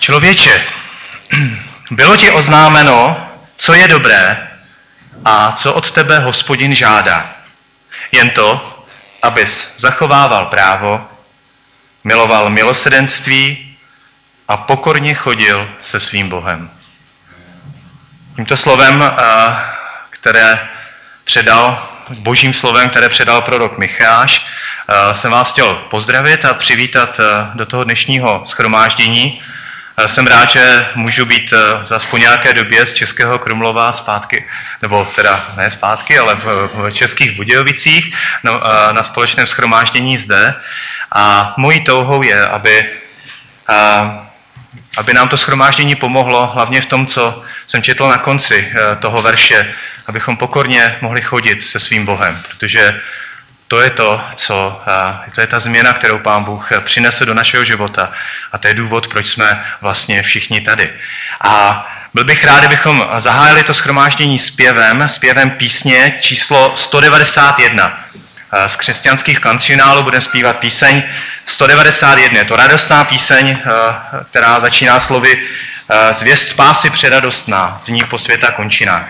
Člověče, bylo ti oznámeno, co je dobré a co od tebe Hospodin žádá. Jen to, abys zachovával právo, miloval milosrdenství a pokorně chodil se svým Bohem. Tímto slovem, božím slovem, které předal prorok Micháš, jsem vás chtěl pozdravit a přivítat do toho dnešního shromáždění. Jsem rád, že můžu být zas po nějaké době z Českého Krumlova zpátky, nebo teda ne zpátky, ale v Českých Budějovicích na společném shromáždění zde. A mojí touhou je, aby nám to shromáždění pomohlo, hlavně v tom, co jsem četl na konci toho verše, abychom pokorně mohli chodit se svým Bohem, protože to je ta změna, kterou Pán Bůh přinese do našeho života a to je důvod, proč jsme vlastně všichni tady. A byl bych rád, kdybychom zahájili to shromáždění zpěvem písně číslo 191. Z křesťanských kancionálů budeme zpívat píseň 191. Je to radostná píseň, která začíná slovy Zvěst spásy předradostná, zní po světa končinách.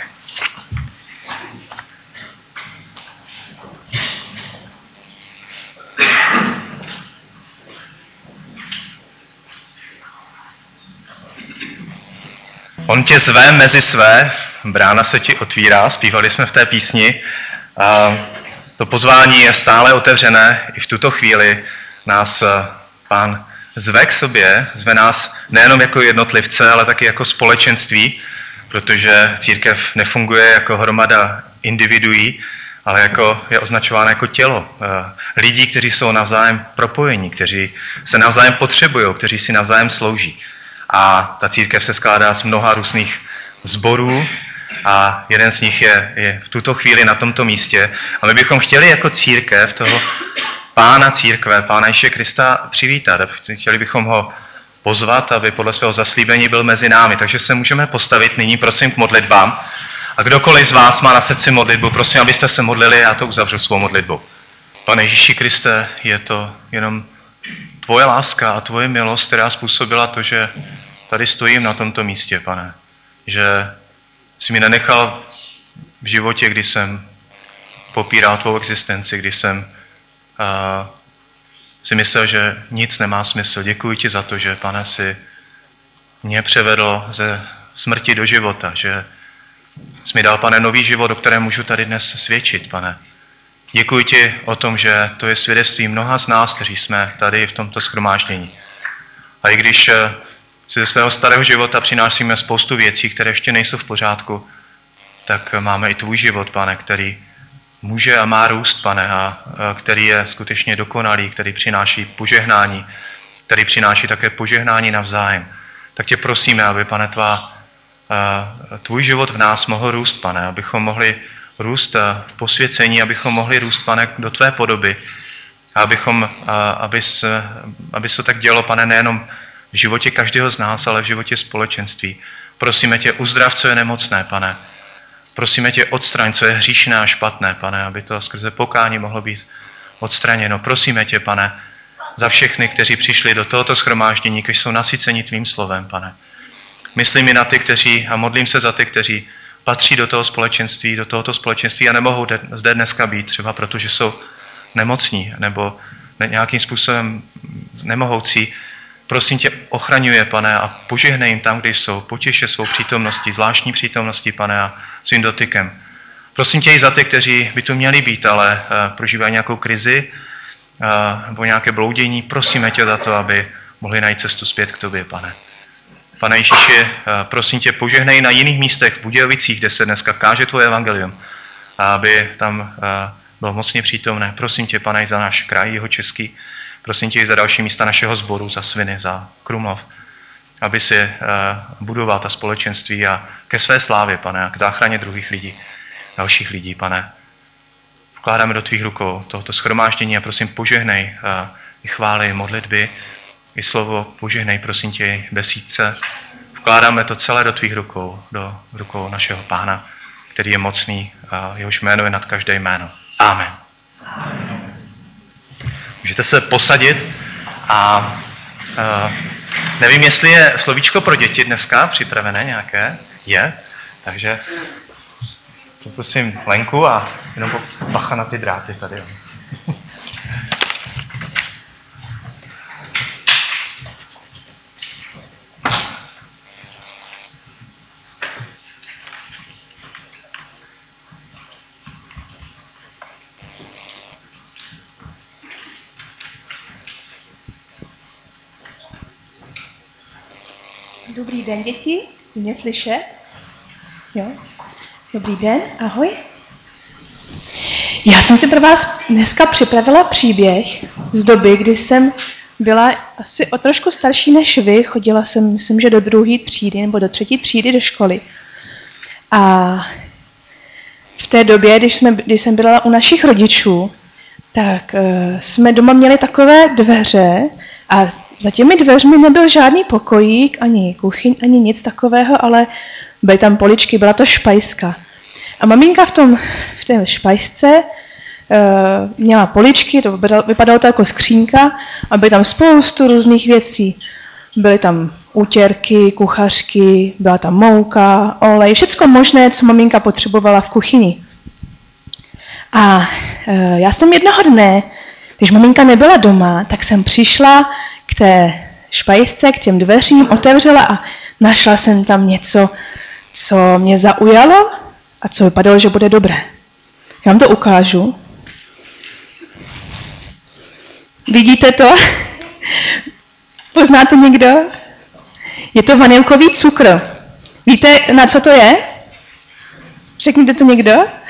On tě zve mezi své, brána se ti otvírá, zpívali jsme v té písni. To pozvání je stále otevřené, i v tuto chvíli nás Pán zve k sobě, zve nás nejenom jako jednotlivce, ale taky jako společenství, protože církev nefunguje jako hromada individuí, ale je označována jako tělo. Lidí, kteří jsou navzájem propojení, kteří se navzájem potřebují, kteří si navzájem slouží. A ta církev se skládá z mnoha různých sborů a jeden z nich je v tuto chvíli na tomto místě. A my bychom chtěli jako církev toho Pána církve, Pána Ježíše Krista přivítat. Chtěli bychom ho pozvat, aby podle svého zaslíbení byl mezi námi. Takže se můžeme postavit nyní, prosím, k modlitbám. A kdokoliv z vás má na srdci modlitbu, prosím, abyste se modlili, já to uzavřu svou modlitbou. Pane Ježíši Kriste, je to jenom tvoje láska a tvoje milost, která způsobila to, že tady stojím na tomto místě, Pane. Že jsi mi nenechal v životě, kdy jsem popíral tvou existenci, kdy jsem si myslel, že nic nemá smysl. Děkuji ti za to, že, Pane, si mě převedl ze smrti do života, že jsi mi dal, Pane, nový život, o kterém můžu tady dnes svědčit, Pane. Děkuji ti o tom, že to je svědectví mnoha z nás, kteří jsme tady v tomto shromáždění. A i když si ze svého starého života přinášíme spoustu věcí, které ještě nejsou v pořádku, tak máme i tvůj život, Pane, který může a má růst, Pane, a který je skutečně dokonalý, který přináší požehnání, který přináší také požehnání navzájem. Tak tě prosíme, aby, Pane, tvůj život v nás mohl růst, Pane, abychom mohli růst v posvěcení, abychom mohli růst, Pane, do tvé podoby. A aby se to tak dělo, Pane, nejenom v životě každého z nás, ale v životě společenství. Prosíme tě, uzdrav, co je nemocné, Pane. Prosíme tě, odstraň, co je hříšné a špatné, Pane, aby to skrze pokání mohlo být odstraněno. Prosíme tě, Pane, za všechny, kteří přišli do tohoto shromáždění, kteří jsou nasyceni tvým slovem, Pane. Myslím i na ty, a modlím se za ty, kteří patří do tohoto společenství a nemohou zde dneska být, třeba protože jsou nemocní nebo nějakým způsobem nemohoucí. Prosím tě, ochraňuje, Pane, a požehnej jim tam, kde jsou. Potěš je svou přítomností, zvláštní přítomností, Pane, a svým dotykem. Prosím tě i za ty, kteří by tu měli být, ale prožívají nějakou krizi nebo nějaké bloudění. Prosíme tě za to, aby mohli najít cestu zpět k tobě, Pane. Pane Ježíši, prosím tě, požehnej na jiných místech v Budějovicích, kde se dneska káže tvoje evangelium, a aby tam bylo mocně přítomné. Prosím tě, Pane, i za náš kraj Jihočeský. Prosím tě i za další místa našeho sboru, za Sviny, za Krumlov, aby si budoval ta společenství a ke své slávě, Pane, a k záchraně druhých lidí, dalších lidí, Pane. Vkládáme do tvých rukou tohoto shromáždění a prosím, požehnej i chvály, modlitby, i slovo, požehnej, prosím tě, besídce. Vkládáme to celé do tvých rukou, do rukou našeho Pána, který je mocný a jehož jméno je nad každé jméno. Amen. Můžete se posadit a Nevím, jestli je slovíčko pro děti dneska připravené nějaké. Je. Takže poprosím Lenku a jenom bacha na ty dráty tady. Dobrý den, děti. Mě slyšet? Jo. Dobrý den, ahoj. Já jsem si pro vás dneska připravila příběh z doby, kdy jsem byla asi o trošku starší než vy. Chodila jsem, myslím, že do 2. třídy nebo do 3. třídy do školy. A v té době, když jsem byla u našich rodičů, tak jsme doma měli takové dveře a za těmi dveřmi nebyl žádný pokojík, ani kuchyň, ani nic takového, ale byly tam poličky, byla to špajska. A maminka v té špajsce měla poličky, to vypadalo to jako skřínka a byly tam spoustu různých věcí. Byly tam útěrky, kuchařky, byla tam mouka, olej, všecko možné, co maminka potřebovala v kuchyni. A já jsem jednoho dne, když maminka nebyla doma, tak jsem přišla k té špajsce, k těm dveřím, otevřela a našla jsem tam něco, co mě zaujalo a co vypadalo, že bude dobré. Já vám to ukážu. Vidíte to? Pozná to někdo? Je to vanilkový cukr. Víte, na co to je? Řekněte to někdo?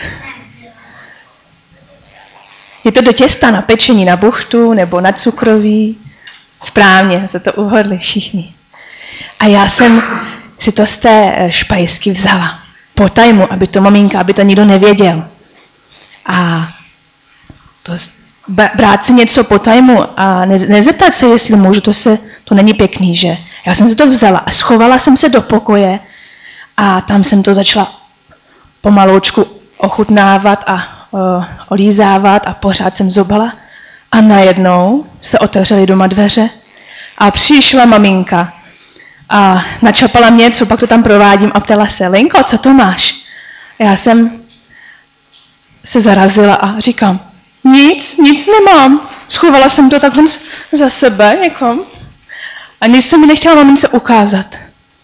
Je to do těsta na pečení, na buchtu nebo na cukroví. Správně, za to uhodli všichni. A já jsem si to z té špajsky vzala. Po tajmu, aby to maminka, aby to nikdo nevěděl. A to brát si něco po tajmu a nezeptat se, jestli můžu, to není pěkný, že? Já jsem si to vzala a schovala jsem se do pokoje a tam jsem to začala pomaloučku ochutnávat a olízávat a pořád jsem zobala. A najednou se otevřely doma dveře a přišla maminka a načapala mě, co pak to tam provádím a ptala se, Lenko, co to máš? Já jsem se zarazila a říkám, nic nemám. Schovala jsem to takhle za sebe někam a nic jsem mi nechtěla mamince ukázat.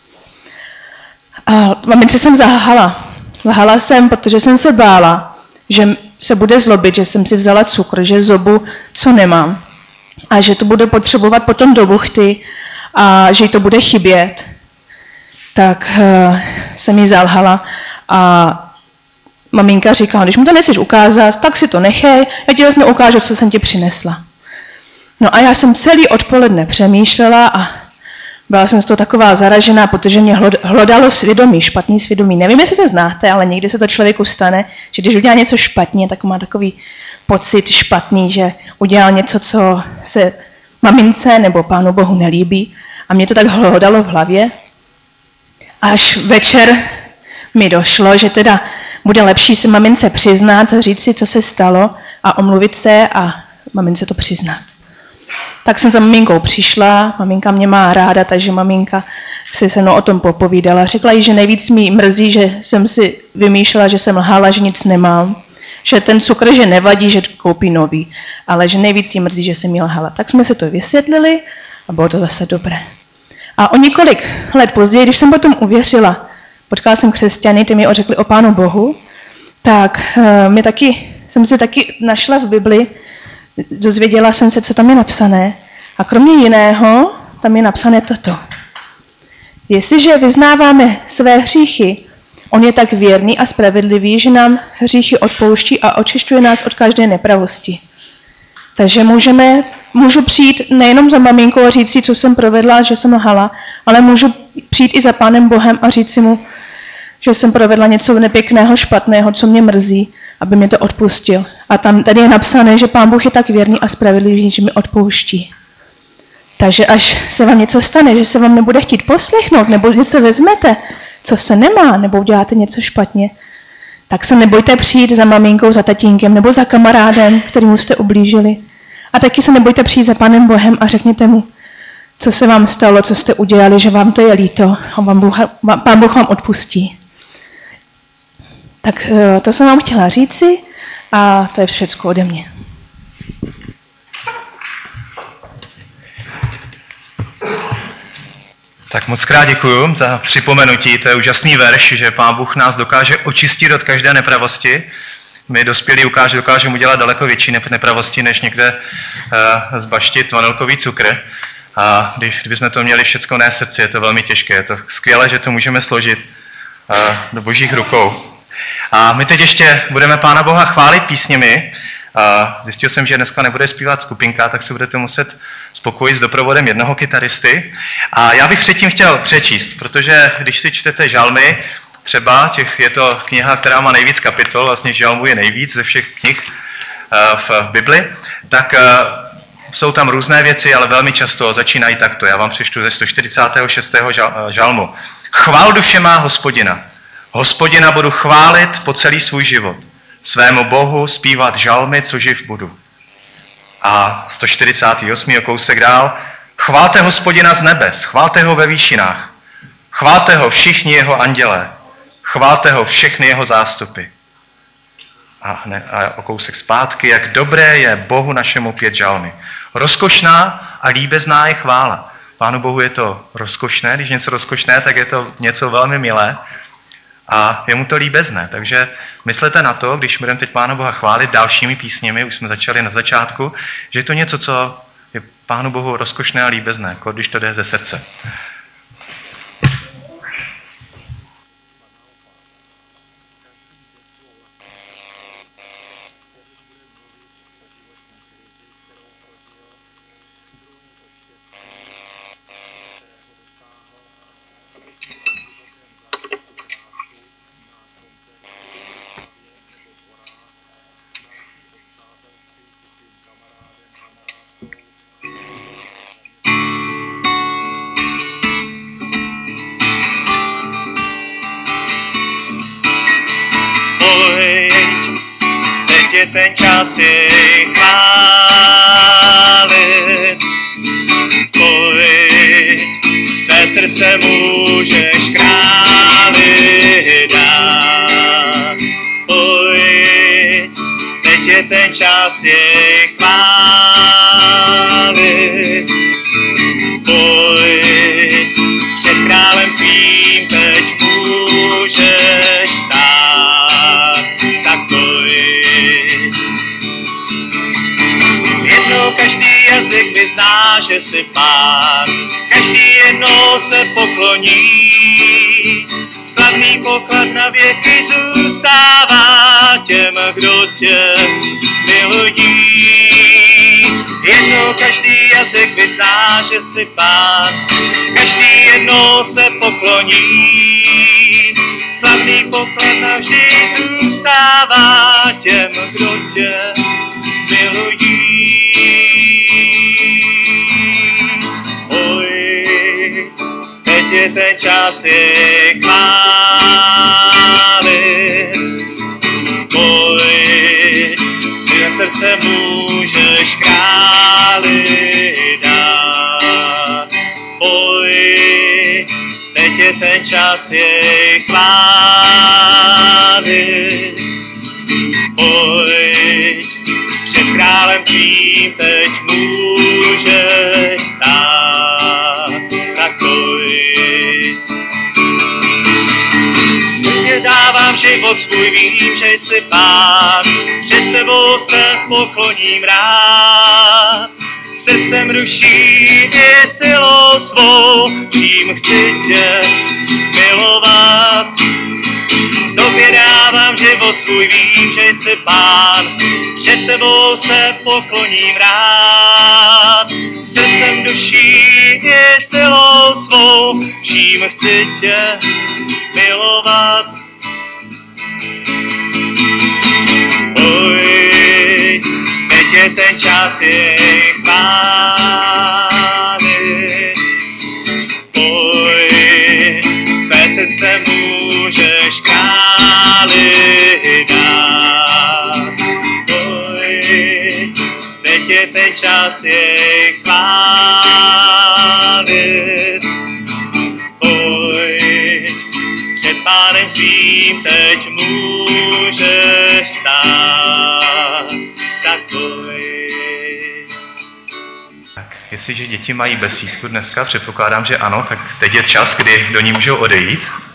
A mamince jsem zaháhala. Lhala jsem, protože jsem se bála, že se bude zlobit, že jsem si vzala cukr, že zobu, co nemám. A že to bude potřebovat potom do buchty a že jí to bude chybět. Tak jsem jí zalhala a maminka říkala, když mi to nechceš ukázat, tak si to nechej, já ti vlastně ukážu, co jsem ti přinesla. No a já jsem celý odpoledne přemýšlela a byla jsem z toho taková zaražená, protože mě hlodalo svědomí, špatný svědomí. Nevím, jestli to znáte, ale někdy se to člověku stane, že když udělá něco špatně, tak má takový pocit špatný, že udělal něco, co se mamince nebo Pánu Bohu nelíbí. A mě to tak hlodalo v hlavě. Až večer mi došlo, že teda bude lepší se mamince přiznat, říct si, co se stalo a omluvit se a mamince to přiznat. Tak jsem za maminkou přišla, maminka mě má ráda, takže maminka si se mnou o tom popovídala. Řekla jí, že nejvíc mi mrzí, že jsem si vymýšlela, že jsem lhala, že nic nemám, že ten cukr, že nevadí, že koupí nový, ale že nejvíc jí mrzí, že jsem jí lhala. Tak jsme si to vysvětlili a bylo to zase dobré. A o několik let později, když jsem potom uvěřila, potkala jsem křesťany, ty mi řekli o Pánu Bohu, tak jsem si taky našla v Bibli, dozvěděla jsem se, co tam je napsané. A kromě jiného, tam je napsané toto. Jestliže vyznáváme své hříchy, on je tak věrný a spravedlivý, že nám hříchy odpouští a očišťuje nás od každé nepravosti. Takže můžu přijít nejenom za maminkou a říct si, co jsem provedla, že jsem lhala, ale můžu přijít i za Pánem Bohem a říct si mu, že jsem provedla něco nepěkného, špatného, co mě mrzí, aby mě to odpustil. A tady je napsané, že Pán Bůh je tak věrný a spravedlivý, že mi odpouští. Takže až se vám něco stane, že se vám nebude chtít poslechnout, nebo něco vezmete, co se nemá, nebo uděláte něco špatně, tak se nebojte přijít za maminkou, za tatínkem, nebo za kamarádem, kterému jste ublížili. A taky se nebojte přijít za Pánem Bohem a řekněte mu, co se vám stalo, co jste udělali, že vám to je líto a Pán Bůh vám odpustí. Tak to jsem vám chtěla říci a to je všechno ode mě. Tak moc krát děkuju za připomenutí, to je úžasný verš, že Pán Bůh nás dokáže očistit od každé nepravosti. My dospělí dokážeme udělat daleko větší nepravosti, než někde zbaštit vanilkový cukr. A kdybychom to měli všecko na srdci, je to velmi těžké. Je to skvělé, že to můžeme složit do Božích rukou. A my teď ještě budeme Pána Boha chválit písněmi. Zjistil jsem, že dneska nebude zpívat skupinka, tak se budete muset spokojit s doprovodem jednoho kytaristy. A já bych předtím chtěl přečíst, protože když si čtete žalmy, třeba je to kniha, která má nejvíc kapitol, vlastně žalmů je nejvíc ze všech knih v Bibli, tak jsou tam různé věci, ale velmi často začínají takto. Já vám přečtu ze 146. žalmu. Chvál duše má Hospodina. Hospodina budu chválit po celý svůj život. Svému Bohu zpívat žalmy, co živ budu. A 148. kousek dál. Chválte Hospodina z nebes, chválte ho ve výšinách. Chválte ho všichni jeho andělé. Chválte ho všechny jeho zástupy. A o kousek zpátky, jak dobré je Bohu našemu 5 žalmy. Rozkošná a líbezná je chvála. Pánu Bohu je to rozkošné, když něco rozkošné, tak je to něco velmi milé. A je mu to líbezné, takže myslete na to, když budeme teď Pána Boha chválit dalšími písněmi, už jsme začali na začátku, že je to něco, co je Pánu Bohu rozkošné a líbezné, jako když to jde ze srdce. Ten čas je chválit. Pojď, své srdce můžeš králi dát. Pojď, teď je ten čas je chválit. Pojď, před králem svým teď můžeš stát. Tak pojď. Každý jazyk vyzná, že jsi Pán, každý jednou se pokloní. Slavný poklad na věky zůstává těm, kdo tě miluje. Jednou každý jazyk vyzná, že jsi Pán, každý jednou se pokloní. Slavný poklad navždy zůstává těm, kdo tě miluje. Teď je ten čas je chválit. Pojď, ty na srdce můžeš králi dát. Pojď, teď je ten čas je chválit. Pojď, před králem svým teď můžeš stát. Tak pojď. Tě dávám život svůj, vím, že jsi Pán, před tebou se pokloním rád. Srdcem ruší i silou svou, čím chci tě milovat. Tobě dávám život svůj, vím, že jsi Pán, před tebou se pokloním rád. Srdcem duší i silou svou, čím chci tě milovat. Pojď, teď je ten čas je chválit. Pojď, své srdce můžeš králi dát. Pojď, teď je ten čas je chválit. Pánem svým teď můžeš stát. Tak pojď. Tak, jestliže děti mají besídku dneska, předpokládám, že ano, tak teď je čas, kdy do ní můžou odejít.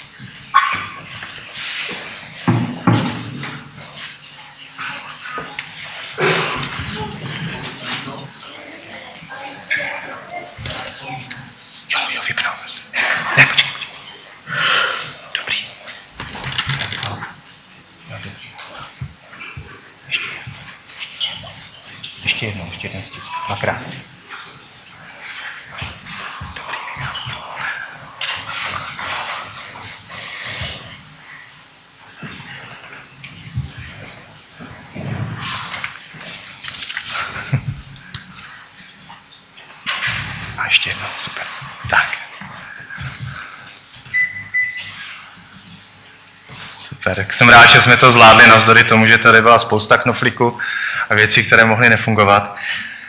Jo, vypnou. Ne, počkej. Dobrý. Ještě jeden stisk. Dvakrát. A ještě jedno, super. Tak. Super, tak jsem rád, že jsme to zvládli navzdory tomu, že tady byla spousta knoflíků a věcí, které mohly nefungovat.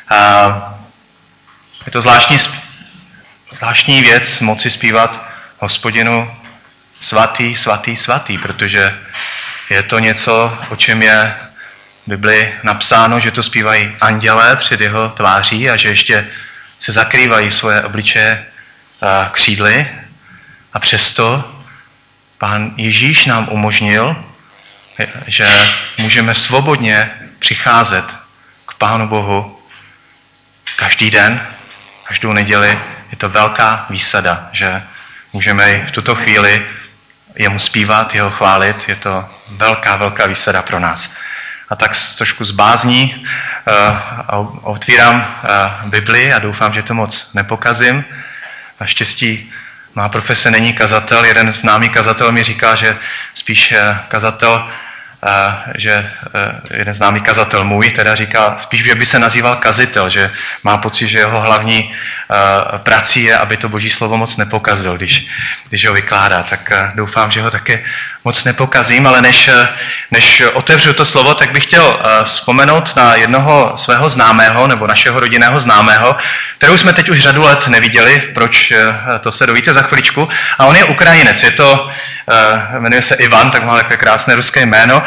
Je to zvláštní věc moci zpívat Hospodinu svatý, svatý, svatý, protože je to něco, o čem je v Bibli napsáno, že to zpívají andělé před jeho tváří a že ještě se zakrývají svoje obličeje křídly a přesto Pán Ježíš nám umožnil, že můžeme svobodně přicházet k Pánu Bohu každý den, každou neděli. Je to velká výsada, že můžeme i v tuto chvíli jemu zpívat, jeho chválit. Je to velká, velká výsada pro nás. A tak trošku z bázní otvírám Bibli a doufám, že to moc nepokazím. Naštěstí má profese není kazatel. Jeden známý kazatel mi říká, že spíš kazatel, že jeden známý kazatel můj teda říká spíš, že by se nazýval kazitel, že má pocit, že jeho hlavní prací je, aby to Boží slovo moc nepokazil, když ho vykládá. Tak doufám, že ho také moc nepokazím, ale než otevřu to slovo, tak bych chtěl vzpomenout na jednoho svého známého, nebo našeho rodinného známého, kterou jsme teď už řadu let neviděli, proč to se dovíte za chviličku. A on je Ukrajinec, jmenuje se Ivan, tak má takové krásné ruské jméno.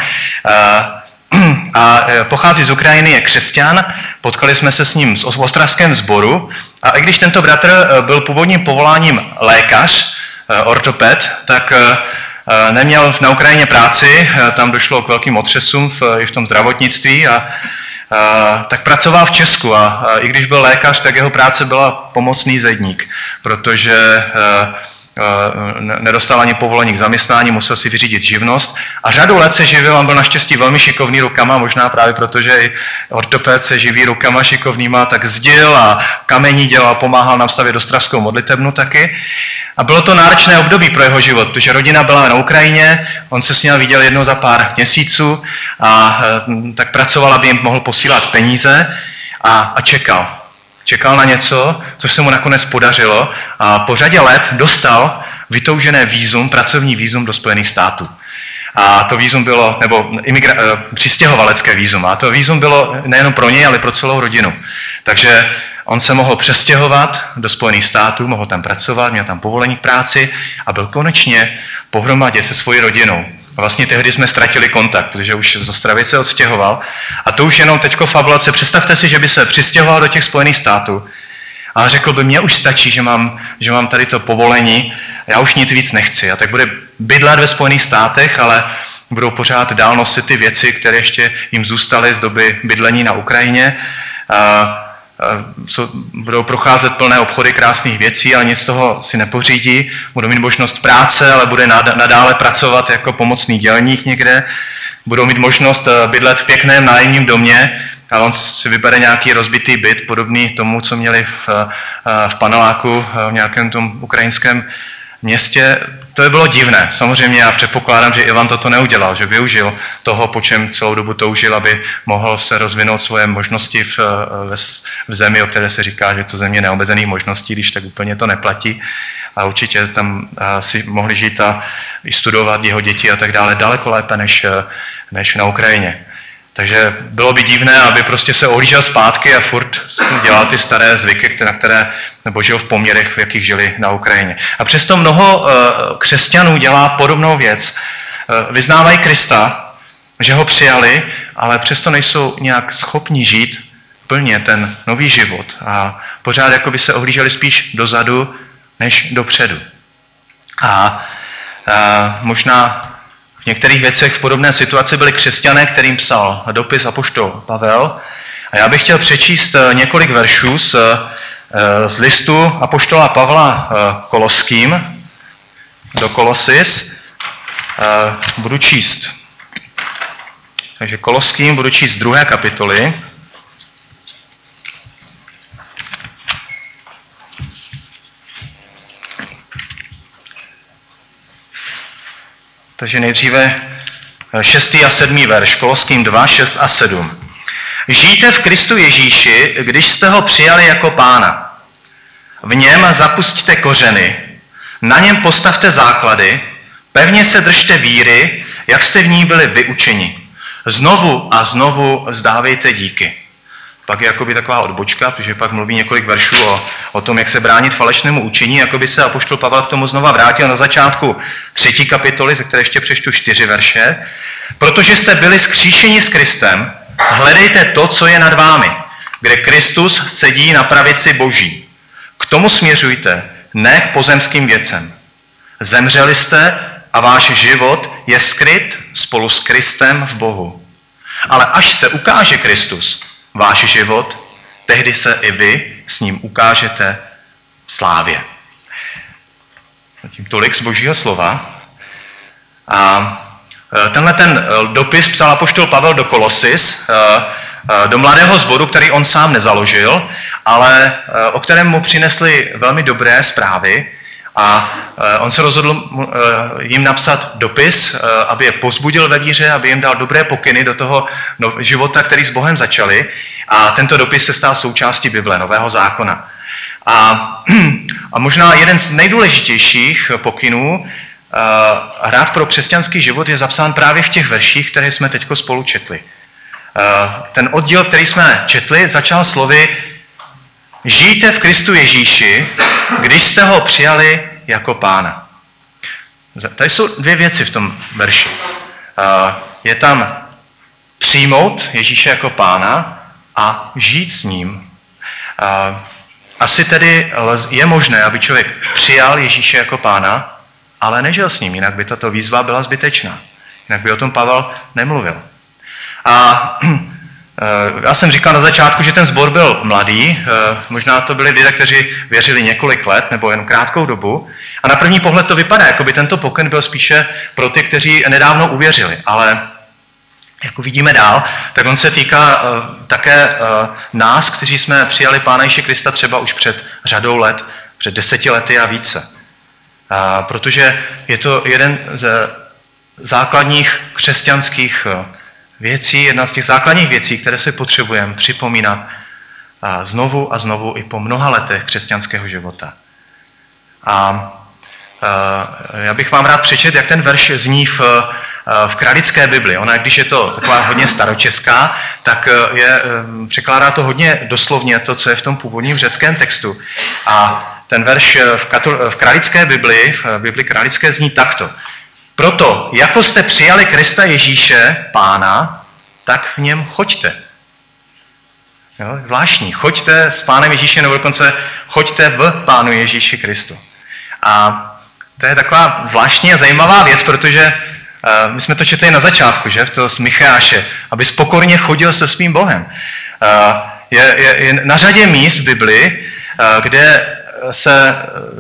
A pochází z Ukrajiny, je křesťan, potkali jsme se s ním v ostravském sboru a i když tento bratr byl původním povoláním lékař, ortoped, tak neměl na Ukrajině práci, tam došlo k velkým otřesům i v tom zdravotnictví a tak pracoval v Česku a i když byl lékař, tak jeho práce byla pomocný zedník, protože nedostal ani povolení k zaměstnání, musel si vyřídit živnost a řadu let se živil, on byl naštěstí velmi šikovný rukama, možná právě protože i ortoped se živí rukama šikovnýma, tak zdil a kamení dělal, pomáhal nám stavět ostravskou modlitebnu taky. A bylo to náročné období pro jeho život, protože rodina byla na Ukrajině, on se s ní viděl jednou za pár měsíců a tak pracoval, aby jim mohl posílat peníze a čekal. Čekal na něco, což se mu nakonec podařilo a po řadě let dostal vytoužené vízum, pracovní vízum do Spojených států. A to vízum bylo, nebo přistěhovalecké vízum, a to vízum bylo nejenom pro něj, ale pro celou rodinu. Takže on se mohl přestěhovat do Spojených států, mohl tam pracovat, měl tam povolení k práci a byl konečně pohromadě se svojí rodinou. A vlastně tehdy jsme ztratili kontakt, protože už z Ostravy se odstěhoval. A to už jenom teďko fabulace. Představte si, že by se přistěhoval do těch Spojených států a řekl by, mně už stačí, že mám tady to povolení, já už nic víc nechci. A tak bude bydlet ve Spojených státech, ale budou pořád dál nosit ty věci, které ještě jim zůstaly z doby bydlení na Ukrajině. Budou procházet plné obchody krásných věcí, ale nic z toho si nepořídí. Budou mít možnost práce, ale bude nadále pracovat jako pomocný dělník někde. Budou mít možnost bydlet v pěkném nájemním domě, ale on si vybere nějaký rozbitý byt, podobný tomu, co měli v paneláku v nějakém tom ukrajinském městě. To bylo divné. Samozřejmě já předpokládám, že Ivan toto neudělal, že využil toho, po čem celou dobu toužil, aby mohl se rozvinout svoje možnosti v zemi, o které se říká, že to země neomezených možností, když tak úplně to neplatí. A určitě tam si mohli žít a i studovat jeho děti a tak dále daleko lépe než na Ukrajině. Takže bylo by divné, aby prostě se ohlížel zpátky a furt dělal ty staré zvyky, nebo žil v poměrech, v jakých žili na Ukrajině. A přesto mnoho křesťanů dělá podobnou věc. Vyznávají Krista, že ho přijali, ale přesto nejsou nějak schopni žít plně ten nový život. A pořád jako by se ohlíželi spíš dozadu, než dopředu. A možná v některých věcech v podobné situaci byli křesťané, kterým psal dopis apoštol Pavel. A já bych chtěl přečíst několik veršů z listu apoštola Pavla Koloským do Kolosis. Budu číst. Takže Koloským budu číst 2. kapitoly. Takže nejdříve 6. a 7. verš, Koloským 2, 6 a 7. Žijte v Kristu Ježíši, když jste ho přijali jako Pána. V něm zapusťte kořeny, na něm postavte základy, pevně se držte víry, jak jste v ní byli vyučeni. Znovu a znovu vzdávejte díky. Pak je jakoby taková odbočka, protože pak mluví několik veršů o tom, jak se bránit falešnému učení, jakoby se apoštol Pavel k tomu znova vrátil na začátku 3. kapitoly, ze které ještě přečtu 4 verše. Protože jste byli zkříšeni s Kristem, hledejte to, co je nad vámi, kde Kristus sedí na pravici Boží. K tomu směřujte, ne k pozemským věcem. Zemřeli jste a váš život je skryt spolu s Kristem v Bohu. Ale až se ukáže Kristus, váš život, tehdy se i vy s ním ukážete v slávě. Zatím tolik z Božího slova. A tenhle ten dopis psal apoštol Pavel do Kolosis, do mladého sboru, který on sám nezaložil, ale o kterém mu přinesli velmi dobré zprávy. A on se rozhodl jim napsat dopis, aby je povzbudil ve víře, aby jim dal dobré pokyny do toho života, který s Bohem začali. A tento dopis se stal součástí Bible, Nového zákona. A možná jeden z nejdůležitějších pokynů rád pro křesťanský život je zapsán právě v těch verších, které jsme teď spolu četli. Ten oddíl, který jsme četli, začal slovy: žijte v Kristu Ježíši, když jste ho přijali jako Pána. Tady jsou 2 věci v tom verši. Je tam přijmout Ježíše jako Pána a žít s ním. Asi tedy je možné, aby člověk přijal Ježíše jako Pána, ale nežil s ním, jinak by tato výzva byla zbytečná. Jinak by o tom Pavel nemluvil. A já jsem říkal na začátku, že ten sbor byl mladý, možná to byli lidé, kteří věřili několik let nebo jen krátkou dobu. A na první pohled to vypadá, jako by tento pokyn byl spíše pro ty, kteří nedávno uvěřili. Ale jak uvidíme dál, tak on se týká také nás, kteří jsme přijali Pána Ježíše Krista třeba už před řadou let, před 10 lety a více. Protože je to jeden ze základních křesťanských věcí, jedna z těch základních věcí, které si potřebujeme připomínat znovu a znovu i po mnoha letech křesťanského života. A já bych vám rád přečetl, jak ten verš zní v kralické Bibli. Ona, když je to taková hodně staročeská, tak překládá to hodně doslovně to, co je v tom původním řeckém textu. A ten verš v kralické Bibli, v Bibli kralické, zní takto. Proto, jako jste přijali Krista Ježíše, Pána, tak v něm choďte. Jo, zvláštní. Choďte s Pánem Ježíšem, nebo dokonce choďte v Pánu Ježíši Kristu. A to je taková zvláštní a zajímavá věc, protože my jsme to četli na začátku, že? V toho z Micháše, aby pokorně chodil se svým Bohem. Je na řadě míst v Bibli, kde se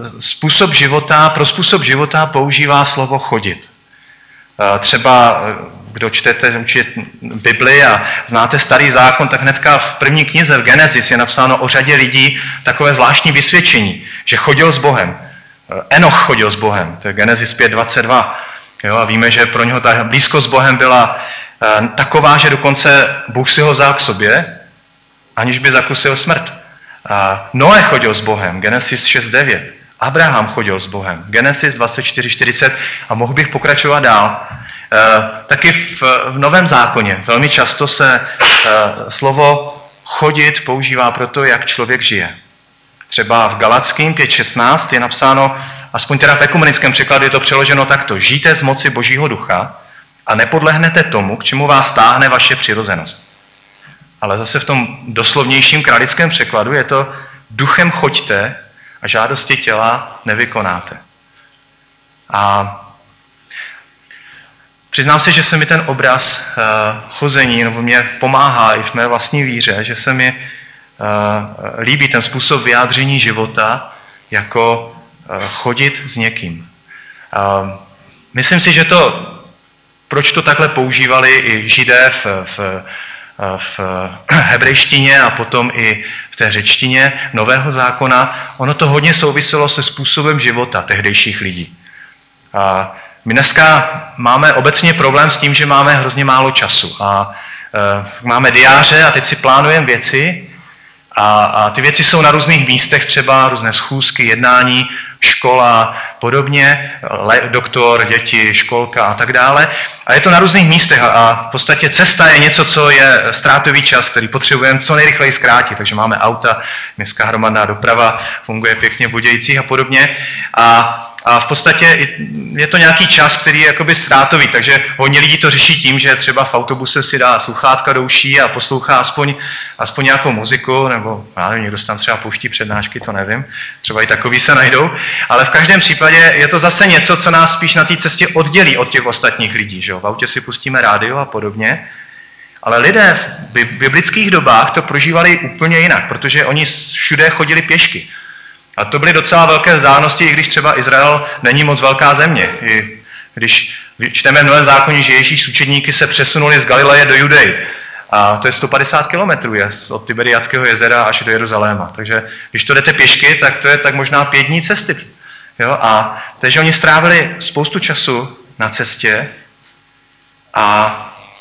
pro způsob života používá slovo chodit. Třeba, kdo čtete Bibli a znáte Starý zákon, tak hnedka v první knize v Genesis je napsáno o řadě lidí takové zvláštní vysvědčení, že chodil s Bohem. Enoch chodil s Bohem, to je Genesis 5:22. Jo, a víme, že pro něho ta blízkost s Bohem byla taková, že dokonce Bůh si ho vzal k sobě, aniž by zakusil smrt. Noé chodil s Bohem, Genesis 6:9. Abraham chodil s Bohem, Genesis 24:40, a mohl bych pokračovat dál. Taky v Novém zákoně velmi často se slovo chodit používá pro to, jak člověk žije. Třeba v Galackým 5.16 je napsáno, aspoň teda v ekumenickém překladu je to přeloženo takto: žijte z moci Božího ducha a nepodlehnete tomu, k čemu vás táhne vaše přirozenost. Ale zase v tom doslovnějším kralickém překladu je to: duchem choďte a žádosti těla nevykonáte. A přiznám se, že se mi ten obraz chození nebo mě pomáhá i v mé vlastní víře, že se mi líbí ten způsob vyjádření života jako chodit s někým. Myslím si, že proč to takhle používali i Židé v hebrejštině a potom i v té řečtině Nového zákona, ono to hodně souviselo se způsobem života tehdejších lidí. My dneska máme obecně problém s tím, že máme hrozně málo času a máme diáře a teď si plánujeme věci a ty věci jsou na různých místech, třeba různé schůzky, jednání, škola, podobně, doktor, děti, školka a tak dále. A je to na různých místech a v podstatě cesta je něco, co je ztrátový čas, který potřebujeme co nejrychleji zkrátit. Takže máme auta, městská hromadná doprava, funguje pěkně v Budějcích a podobně. A v podstatě je to nějaký čas, který je jakoby ztrátový, takže hodně lidí to řeší tím, že třeba v autobuse si dá sluchátka do uší a poslouchá aspoň nějakou muziku, nebo já nevím, někdo tam třeba pouští přednášky, to nevím, třeba i takový se najdou, ale v každém případě je to zase něco, co nás spíš na té cestě oddělí od těch ostatních lidí, že? V autě si pustíme rádio a podobně, ale lidé v biblických dobách to prožívali úplně jinak, protože oni všude chodili pěšky. A to byly docela velké vzdálenosti, i když třeba Izrael není moc velká země. I když čteme v Novém zákoně, že Ježíš s učedníky se přesunuli z Galileje do Judeji. A to je 150 kilometrů od Tiberiadského jezera až do Jeruzaléma. Takže když to jdete pěšky, tak to je tak možná 5 dní cesty. Jo? A takže oni strávili spoustu času na cestě a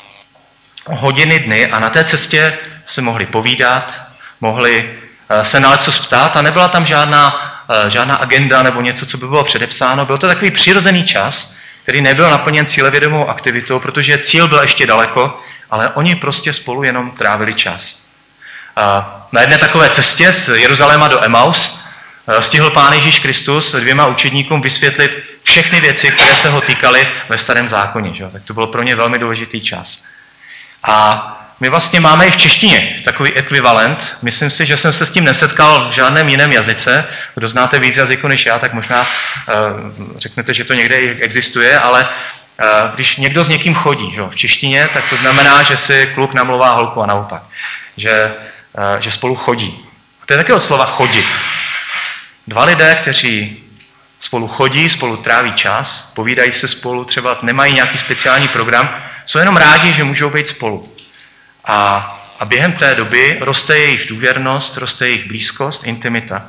hodiny, dny a na té cestě se mohli povídat, mohli se na něco ptát a nebyla tam žádná agenda nebo něco, co by bylo předepsáno. Byl to takový přirozený čas, který nebyl naplněn cílevědomou aktivitou, protože cíl byl ještě daleko, ale oni prostě spolu jenom trávili čas. Na jedné takové cestě z Jeruzaléma do Emaus stihl Pán Ježíš Kristus 2 učedníkům vysvětlit všechny věci, které se ho týkaly ve Starém zákoně. Že? Tak to byl pro ně velmi důležitý čas. A my vlastně máme i v češtině takový ekvivalent. Myslím si, že jsem se s tím nesetkal v žádném jiném jazyce. Kdo znáte víc jazyků než já, tak možná řeknete, že to někde existuje, ale když někdo s někým chodí, že, v češtině, tak to znamená, že si kluk namlouvá holku a naopak. Že spolu chodí. To je také od slova chodit. 2 lidé, kteří spolu chodí, spolu tráví čas, povídají se spolu, třeba nemají nějaký speciální program, jsou jenom rádi, že můžou být spolu. A během té doby roste jejich důvěrnost, roste jejich blízkost, intimita.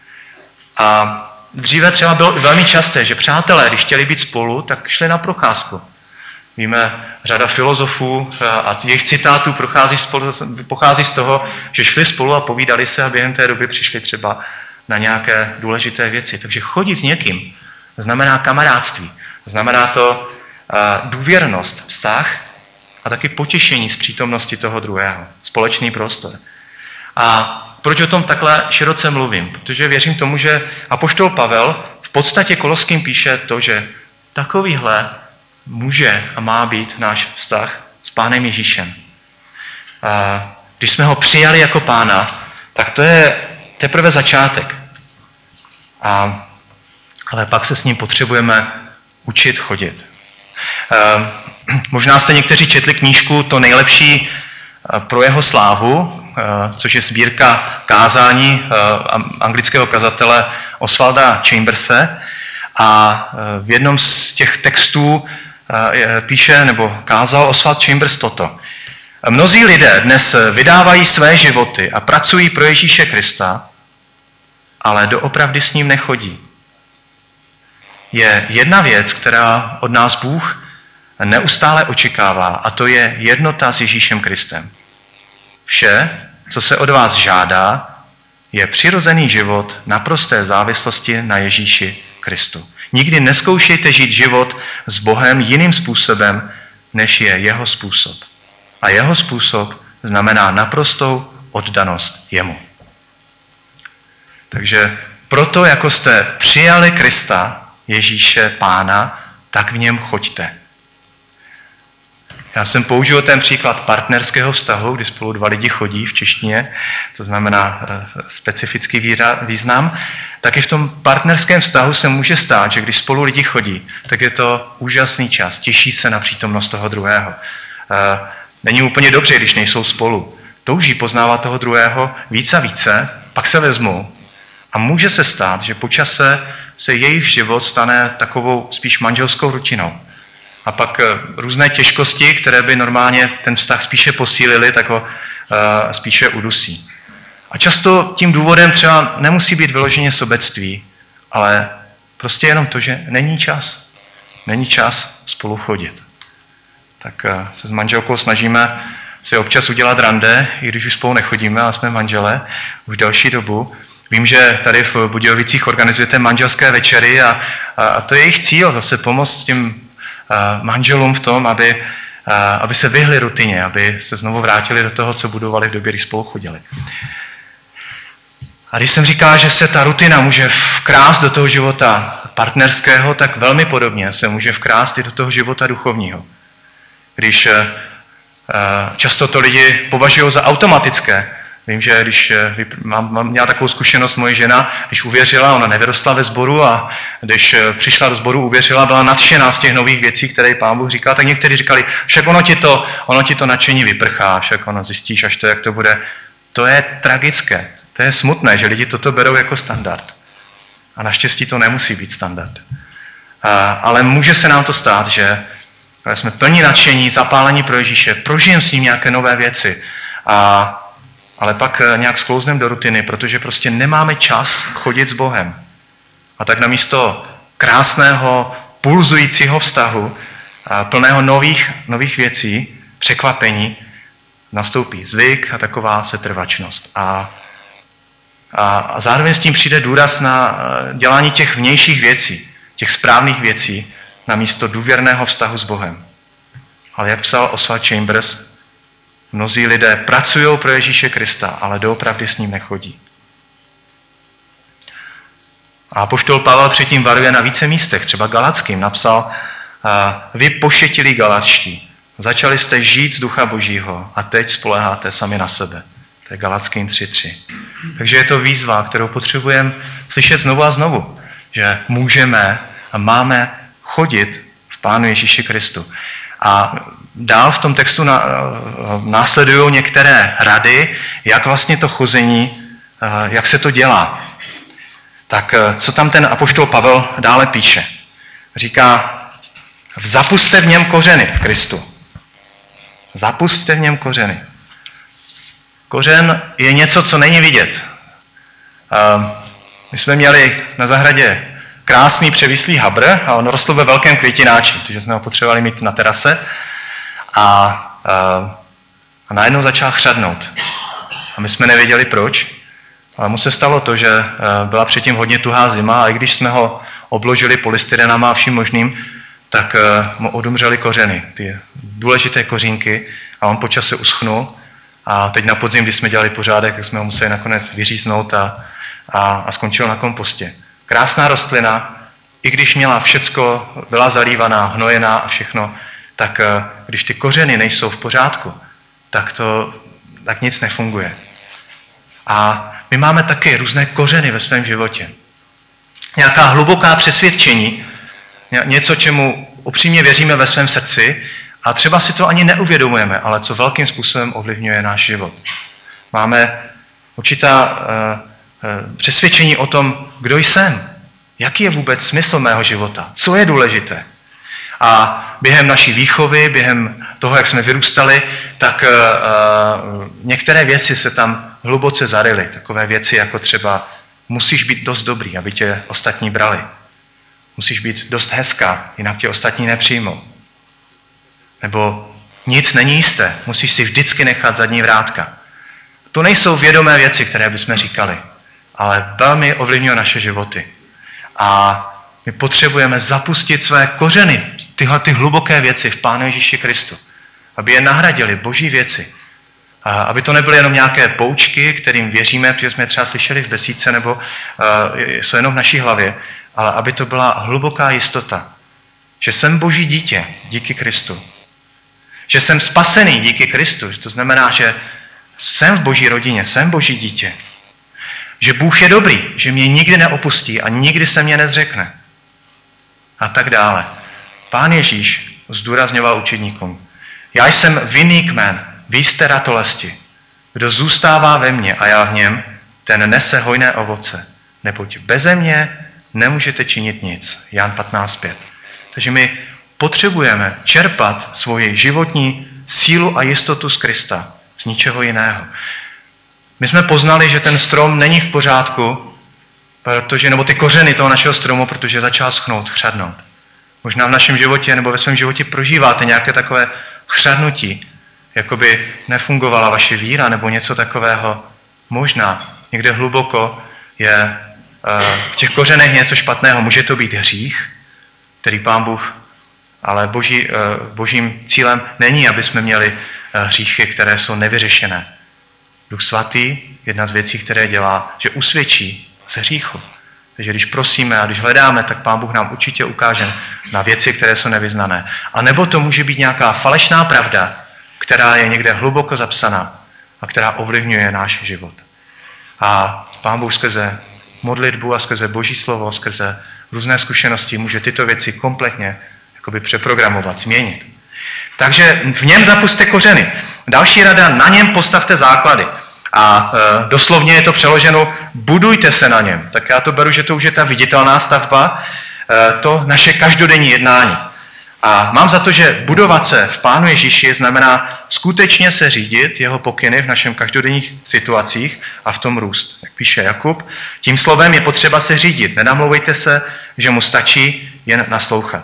A dříve třeba bylo velmi časté, že přátelé, když chtěli být spolu, tak šli na procházku. Víme, řada filozofů a jejich citátů pochází z toho, že šli spolu a povídali se a během té doby přišli třeba na nějaké důležité věci. Takže chodit s někým znamená kamarádství, znamená to důvěrnost, vztah, a taky potěšení z přítomnosti toho druhého, společný prostor. A proč o tom takhle široce mluvím? Protože věřím tomu, že apoštol Pavel v podstatě Koloským píše to, že takovýhle může a má být náš vztah s Pánem Ježíšem. A když jsme ho přijali jako Pána, tak to je teprve začátek. Ale pak se s ním potřebujeme učit chodit. Možná jste někteří četli knížku To nejlepší pro jeho slávu, což je sbírka kázání anglického kazatele Oswalda Chamberse. A v jednom z těch textů píše nebo kázal Oswald Chambers toto. Mnozí lidé dnes vydávají své životy a pracují pro Ježíše Krista, ale doopravdy s ním nechodí. Je jedna věc, která od nás Bůh neustále očekává, a to je jednota s Ježíšem Kristem. Vše, co se od vás žádá, je přirozený život naprosté závislosti na Ježíši Kristu. Nikdy nezkoušejte žít život s Bohem jiným způsobem, než je jeho způsob. A jeho způsob znamená naprostou oddanost jemu. Takže proto, jako jste přijali Krista, Ježíše Pána, tak v něm choďte. Já jsem použil ten příklad partnerského vztahu, kdy spolu dva lidi chodí v češtině, to znamená specifický význam. Taky v tom partnerském vztahu se může stát, že když spolu lidi chodí, tak je to úžasný čas, těší se na přítomnost toho druhého. Není úplně dobře, když nejsou spolu. Touží poznávat toho druhého více a více, pak se vezmou. A může se stát, že po čase se jejich život stane takovou spíš manželskou rutinou. A pak různé těžkosti, které by normálně ten vztah spíše posílily, tak ho spíše udusí. A často tím důvodem třeba nemusí být vyloženě sobectví, ale prostě jenom to, že není čas. Není čas spolu chodit. Tak se s manželkou snažíme si občas udělat rande, i když už spolu nechodíme, ale jsme manželé už delší dobu. Vím, že tady v Budějovicích organizujete manželské večery a to je jejich cíl, zase pomoct tím manželům v tom, aby se vyhli rutině, aby se znovu vrátili do toho, co budovali v době, když spolu chodili. A když jsem říkal, že se ta rutina může vkrást do toho života partnerského, tak velmi podobně se může vkrást i do toho života duchovního. Když často to lidi považují za automatické. Vím, že když měla takovou zkušenost moje žena, když uvěřila, ona nevyrostla ve sboru a když přišla do sboru, uvěřila, byla nadšená z těch nových věcí, které Pán Bůh říkal, tak někteří říkali, však ono ti to nadšení vyprchá, však ono zjistíš, až to, jak to bude. To je tragické, to je smutné, že lidi toto berou jako standard. A naštěstí to nemusí být standard. Ale může se nám to stát, že jsme plní nadšení, zapálení pro Ježíše, prožijeme s ním nějaké nové věci, ale pak nějak sklouzneme do rutiny, protože prostě nemáme čas chodit s Bohem. A tak namísto krásného, pulzujícího vztahu, plného nových věcí, překvapení, nastoupí zvyk a taková setrvačnost. A zároveň s tím přijde důraz na dělání těch vnějších věcí, těch správných věcí, namísto důvěrného vztahu s Bohem. Ale jak psal Oswald Chambers, mnozí lidé pracují pro Ježíše Krista, ale doopravdy s ním nechodí. A apoštol Pavel předtím varuje na více místech, třeba Galackým napsal, vy pošetilí Galatští, začali jste žít z Ducha Božího a teď spoléháte sami na sebe. To je Galackým 3.3. Takže je to výzva, kterou potřebujeme slyšet znovu a znovu, že můžeme a máme chodit v Pánu Ježíši Kristu. A dál v tom textu následují některé rady, jak vlastně to chození, jak se to dělá. Tak co tam ten apoštol Pavel dále píše? Říká, zapusťte v něm kořeny v Kristu. Zapusťte v něm kořeny. Kořen je něco, co není vidět. My jsme měli na zahradě krásný převislý habr a on rostl ve velkém květináči, takže jsme ho potřebovali mít na terase a najednou začal chřadnout. A my jsme nevěděli proč, ale mu se stalo to, že byla předtím hodně tuhá zima a i když jsme ho obložili polystyrenama a vším možným, tak mu odumřely kořeny, ty důležité kořínky a on po čase uschnul a teď na podzim, když jsme dělali pořádek, tak jsme ho museli nakonec vyříznout a skončil na kompostě. Krásná rostlina, i když měla všecko, byla zalívaná, hnojená a všechno, tak když ty kořeny nejsou v pořádku, tak nic nefunguje. A my máme taky různé kořeny ve svém životě. Nějaká hluboká přesvědčení, něco, čemu upřímně věříme ve svém srdci a třeba si to ani neuvědomujeme, ale co velkým způsobem ovlivňuje náš život. Máme určitá přesvědčení o tom, kdo jsem, jaký je vůbec smysl mého života, co je důležité. A během naší výchovy, během toho, jak jsme vyrůstali, tak některé věci se tam hluboce zaryly. Takové věci jako třeba musíš být dost dobrý, aby tě ostatní brali. Musíš být dost hezká, jinak tě ostatní nepřijmou. Nebo nic není jisté, musíš si vždycky nechat zadní vrátka. To nejsou vědomé věci, které bychom říkali, ale velmi ovlivňují naše životy. A My potřebujeme zapustit své kořeny, tyhle ty hluboké věci v Pánu Ježíši Kristu. Aby je nahradili Boží věci. A aby to nebyly jenom nějaké poučky, kterým věříme, protože jsme třeba slyšeli v besídce, nebo jsou jenom v naší hlavě, ale aby to byla hluboká jistota, že jsem Boží dítě díky Kristu. Že jsem spasený díky Kristu. To znamená, že jsem v Boží rodině, jsem Boží dítě. Že Bůh je dobrý, že mě nikdy neopustí a nikdy se mě nezřekne. A tak dále. Pán Ježíš zdůrazňoval učedníkům. Já jsem vinný kmen, vy jste ratolesti. Kdo zůstává ve mně a já v něm, ten nese hojné ovoce. Neboť beze mě nemůžete činit nic. Jan 15:5. Takže my potřebujeme čerpat svoji životní sílu a jistotu z Krista, z ničeho jiného. My jsme poznali, že ten strom není v pořádku, nebo ty kořeny toho našeho stromu, protože začal schnout, chřadnout. Možná v našem životě nebo ve svém životě prožíváte nějaké takové chřadnutí, jako by nefungovala vaše víra nebo něco takového. Možná někde hluboko je v těch kořenech něco špatného. Může to být hřích, který Pán Bůh, ale božím cílem není, aby jsme měli hříchy, které jsou nevyřešené. Duch Svatý, jedna z věcí, které dělá, že usvědčí ze hříchu. Takže když prosíme a když hledáme, tak Pán Bůh nám určitě ukáže na věci, které jsou nevyznané. A nebo to může být nějaká falešná pravda, která je někde hluboko zapsaná a která ovlivňuje náš život. A Pán Bůh skrze modlitbu a skrze Boží slovo, skrze různé zkušenosti může tyto věci kompletně jakoby přeprogramovat, změnit. Takže v něm zapuste kořeny. Další rada, na něm postavte základy. A doslovně je to přeloženo, budujte se na něm. Tak já to beru, že to už je ta viditelná stavba, to naše každodenní jednání. A mám za to, že budovat se v Pánu Ježíši znamená skutečně se řídit jeho pokyny v našem každodenních situacích a v tom růst. Jak píše Jakub, tím slovem je potřeba se řídit. Nenamlouvejte se, že mu stačí jen naslouchat.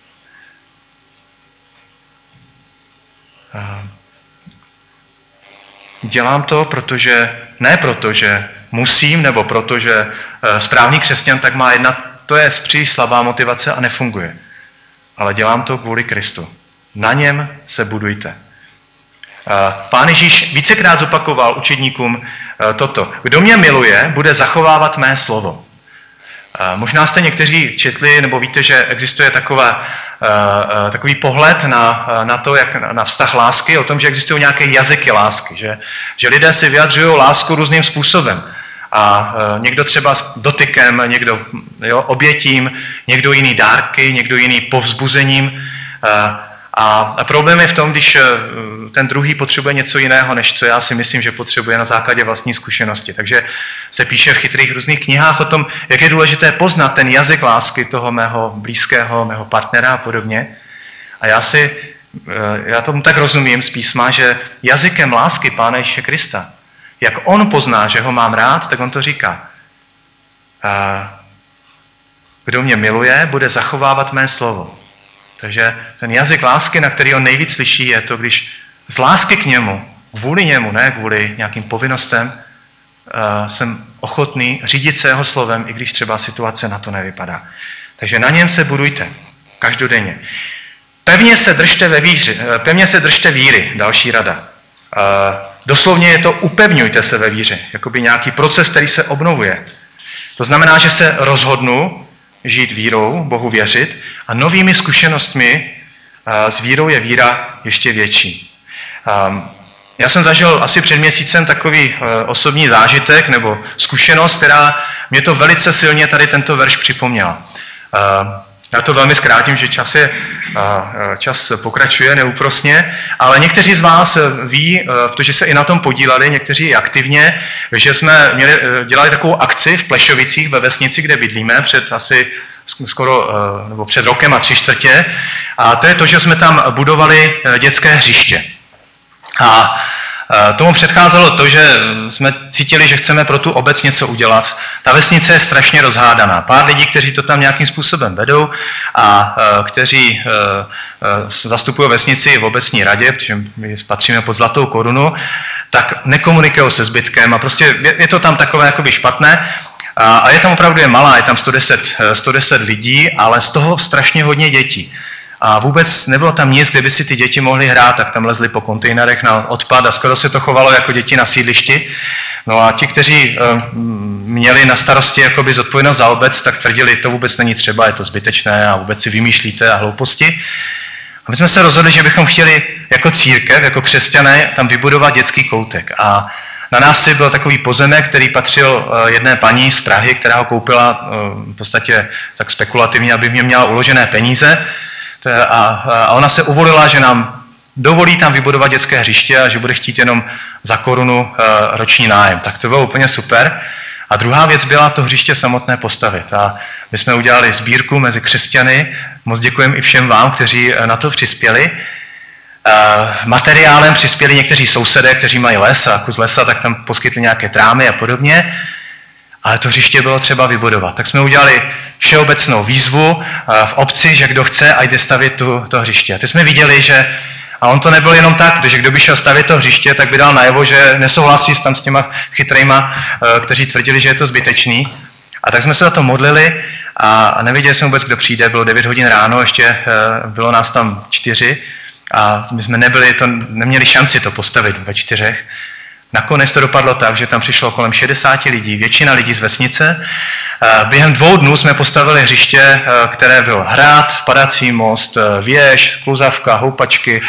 Dělám to, ne proto, že musím, nebo proto, že správný křesťan tak má jednat, to je příliš slabá motivace a nefunguje. Ale dělám to kvůli Kristu. Na něm se budujte. Pán Ježíš vícekrát zopakoval učedníkům toto. Kdo mě miluje, bude zachovávat mé slovo. Možná jste někteří četli, nebo víte, že existuje takový pohled na to, jak na vztah lásky, o tom, že existují nějaké jazyky lásky, že lidé si vyjadřují lásku různým způsobem. A někdo třeba s dotykem, někdo obětím, někdo jiný dárky, někdo jiný povzbuzením. A problém je v tom, když ten druhý potřebuje něco jiného, než co já si myslím, že potřebuje na základě vlastní zkušenosti. Takže se píše v chytrých různých knihách o tom, jak je důležité poznat ten jazyk lásky toho mého blízkého, mého partnera a podobně. A já tomu tak rozumím z písma, že jazykem lásky Pána Ježíše Krista, jak on pozná, že ho mám rád, tak on to říká. Kdo mě miluje, bude zachovávat mé slovo. Takže ten jazyk lásky, na který on nejvíc slyší, je to, když z lásky k němu, kvůli němu, ne kvůli nějakým povinnostem, jsem ochotný řídit se jeho slovem, i když třeba situace na to nevypadá. Takže na něm se budujte každodenně. Pevně se držte víry, další rada. Doslovně je to upevňujte se ve víře, jakoby nějaký proces, který se obnovuje. To znamená, že se rozhodnu žít vírou, Bohu věřit a novými zkušenostmi s vírou je víra ještě větší. Já jsem zažil asi před měsícem takový osobní zážitek nebo zkušenost, která mě to velice silně tady tento verš připomněla. Já to velmi zkrátím, že čas pokračuje neúprosně, ale někteří z vás ví, protože se i na tom podíleli, někteří aktivně, že jsme dělali takovou akci v Plešovicích ve vesnici, kde bydlíme, před rokem a 3/4. A to je to, že jsme tam budovali dětské hřiště. A tomu předcházelo to, že jsme cítili, že chceme pro tu obec něco udělat. Ta vesnice je strašně rozhádaná. Pár lidí, kteří to tam nějakým způsobem vedou a kteří zastupují vesnici v obecní radě, protože my patříme pod Zlatou korunu, tak nekomunikují se zbytkem a prostě je to tam takové jakoby špatné. A je tam opravdu malá, je tam 110 lidí, ale z toho strašně hodně dětí. A vůbec nebylo tam nic, kde by si ty děti mohly hrát, tak tam lezli po kontejnerech na odpad a skoro se to chovalo jako děti na sídlišti. No a ti, kteří měli na starosti jakoby zodpovědnost za obec, tak tvrdili, to vůbec není třeba, je to zbytečné a vůbec si vymýšlíte a hlouposti. A my jsme se rozhodli, že bychom chtěli jako církev, jako křesťané, tam vybudovat dětský koutek. A na návsi byl takový pozemek, který patřil jedné paní z Prahy, která ho koupila v podstatě tak spekulativně, aby v něm měla uložené peníze. A ona se uvolila, že nám dovolí tam vybudovat dětské hřiště a že bude chtít jenom za korunu roční nájem. Tak to bylo úplně super. A druhá věc byla to hřiště samotné postavit. A my jsme udělali sbírku mezi křesťany. Moc děkujeme i všem vám, kteří na to přispěli. Materiálem přispěli někteří sousedé, kteří mají les a kus lesa, tak tam poskytli nějaké trámy a podobně. Ale to hřiště bylo třeba vybudovat. Tak jsme udělali všeobecnou výzvu v obci, že kdo chce, ať jde stavět to hřiště. A teď jsme viděli, že a on to nebyl jenom tak, protože kdo by šel stavět to hřiště, tak by dal najevo, že nesouhlasí tam s těma chytrejma, kteří tvrdili, že je to zbytečný. A tak jsme se za to modlili a nevěděli jsme vůbec, kdo přijde. Bylo 9 hodin ráno, ještě bylo nás tam 4 a my jsme neměli šanci to postavit ve 4. Nakonec to dopadlo tak, že tam přišlo kolem 60 lidí, většina lidí z vesnice. Během 2 dnů jsme postavili hřiště, které byl hrad, padací most, věž, kluzavka, houpačky,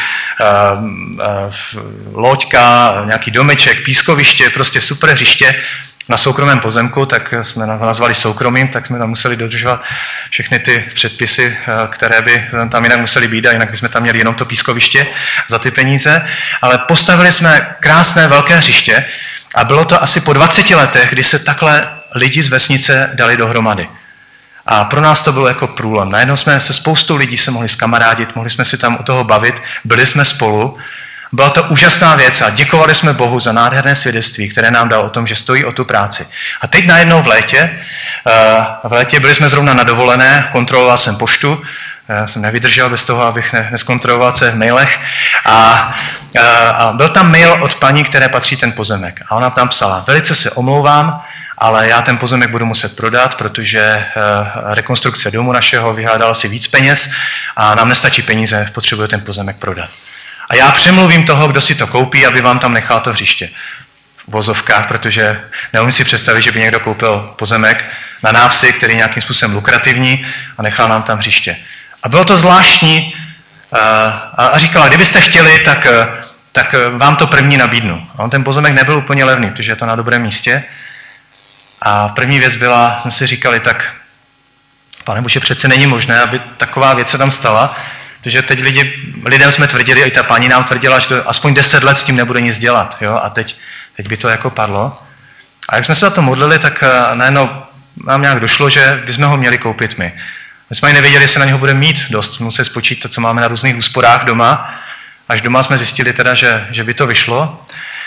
loďka, nějaký domeček, pískoviště, prostě super hřiště na soukromém pozemku, tak jsme ho nazvali soukromým, tak jsme tam museli dodržovat všechny ty předpisy, které by tam jinak musely být a jinak bychom tam měli jenom to pískoviště za ty peníze. Ale postavili jsme krásné velké hřiště a bylo to asi po 20 letech, kdy se takhle lidi z vesnice dali dohromady. A pro nás to bylo jako průlom. Najednou jsme se spoustu lidí se mohli zkamarádit, mohli jsme si tam u toho bavit, byli jsme spolu. Byla to úžasná věc a děkovali jsme Bohu za nádherné svědectví, které nám dal o tom, že stojí o tu práci. A teď najednou v létě byli jsme zrovna na dovolené, kontroloval jsem poštu, já jsem nevydržel bez toho, abych neskontroloval, co je v mailech. A byl tam mail od paní, které patří ten pozemek. A ona tam psala, velice se omlouvám, ale já ten pozemek budu muset prodat, protože rekonstrukce domu našeho vyhledala si víc peněz a nám nestačí peníze, potřebuji ten pozemek prodat. A já přemluvím toho, kdo si to koupí, aby vám tam nechal to hřiště v vozovkách, protože neumím si představit, že by někdo koupil pozemek na návsi, který je nějakým způsobem lukrativní a nechal nám tam hřiště. A bylo to zvláštní a říkala, kdybyste chtěli, tak vám to první nabídnu. A on ten pozemek nebyl úplně levný, protože je to na dobrém místě. A první věc byla, jsme si říkali, tak Pane Bože, přece není možné, aby taková věc se tam stala, protože teď lidem jsme tvrdili, i ta paní nám tvrdila, že aspoň 10 let s tím nebude nic dělat. Jo? A teď by to jako padlo. A jak jsme se za to modlili, tak najednou nám nějak došlo, že bychom ho měli koupit my. My jsme ani nevěděli, jestli na něho budeme mít dost. Museli spočítat, co máme na různých úsporách doma. Až doma jsme zjistili teda, že by to vyšlo.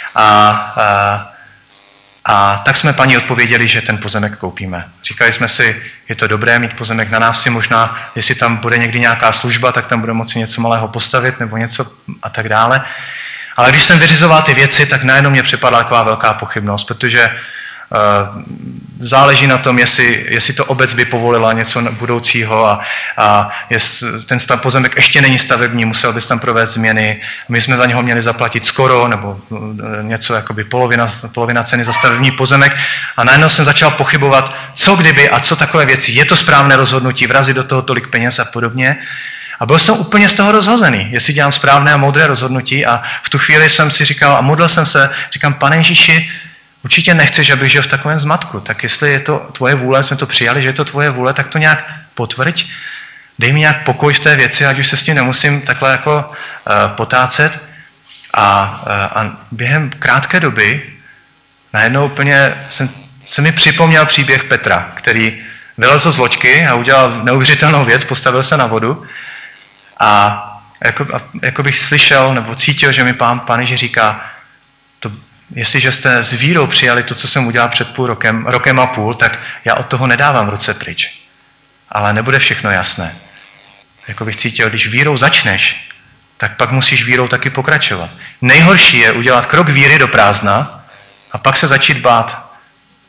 A tak jsme paní odpověděli, že ten pozemek koupíme. Říkali jsme si, je to dobré mít pozemek na návsi, možná, jestli tam bude někdy nějaká služba, tak tam bude moci něco malého postavit nebo něco a tak dále. Ale když jsem vyřizoval ty věci, tak najednou mě připadla taková velká pochybnost, protože záleží na tom, jestli to obec by povolila něco budoucího a ten pozemek ještě není stavební, musel bys tam provést změny. My jsme za něho měli zaplatit skoro, nebo něco jakoby polovina ceny za stavební pozemek. A najednou jsem začal pochybovat, co kdyby a co takové věci. Je to správné rozhodnutí, vrazit do toho tolik peněz a podobně. A byl jsem úplně z toho rozhozený, jestli dělám správné a moudré rozhodnutí. A v tu chvíli jsem si říkal a modlil jsem se, říkám, Pane Ježíši, určitě nechceš, abych žil v takovém zmatku. Tak jestli je to tvoje vůle, jsme to přijali, že je to tvoje vůle, tak to nějak potvrď. Dej mi nějak pokoj v té věci, ať už se s tím nemusím takhle jako potácet. A během krátké doby najednou úplně se mi připomněl příběh Petra, který vylezl z loďky a udělal neuvěřitelnou věc, postavil se na vodu. A jako bych slyšel nebo cítil, že mi Pán Ježíš říká, jestliže jste s vírou přijali to, co jsem udělal před rokem a půl, tak já od toho nedávám ruce pryč. Ale nebude všechno jasné. Jako bych cítil, když vírou začneš, tak pak musíš vírou taky pokračovat. Nejhorší je udělat krok víry do prázdna a pak se začít bát.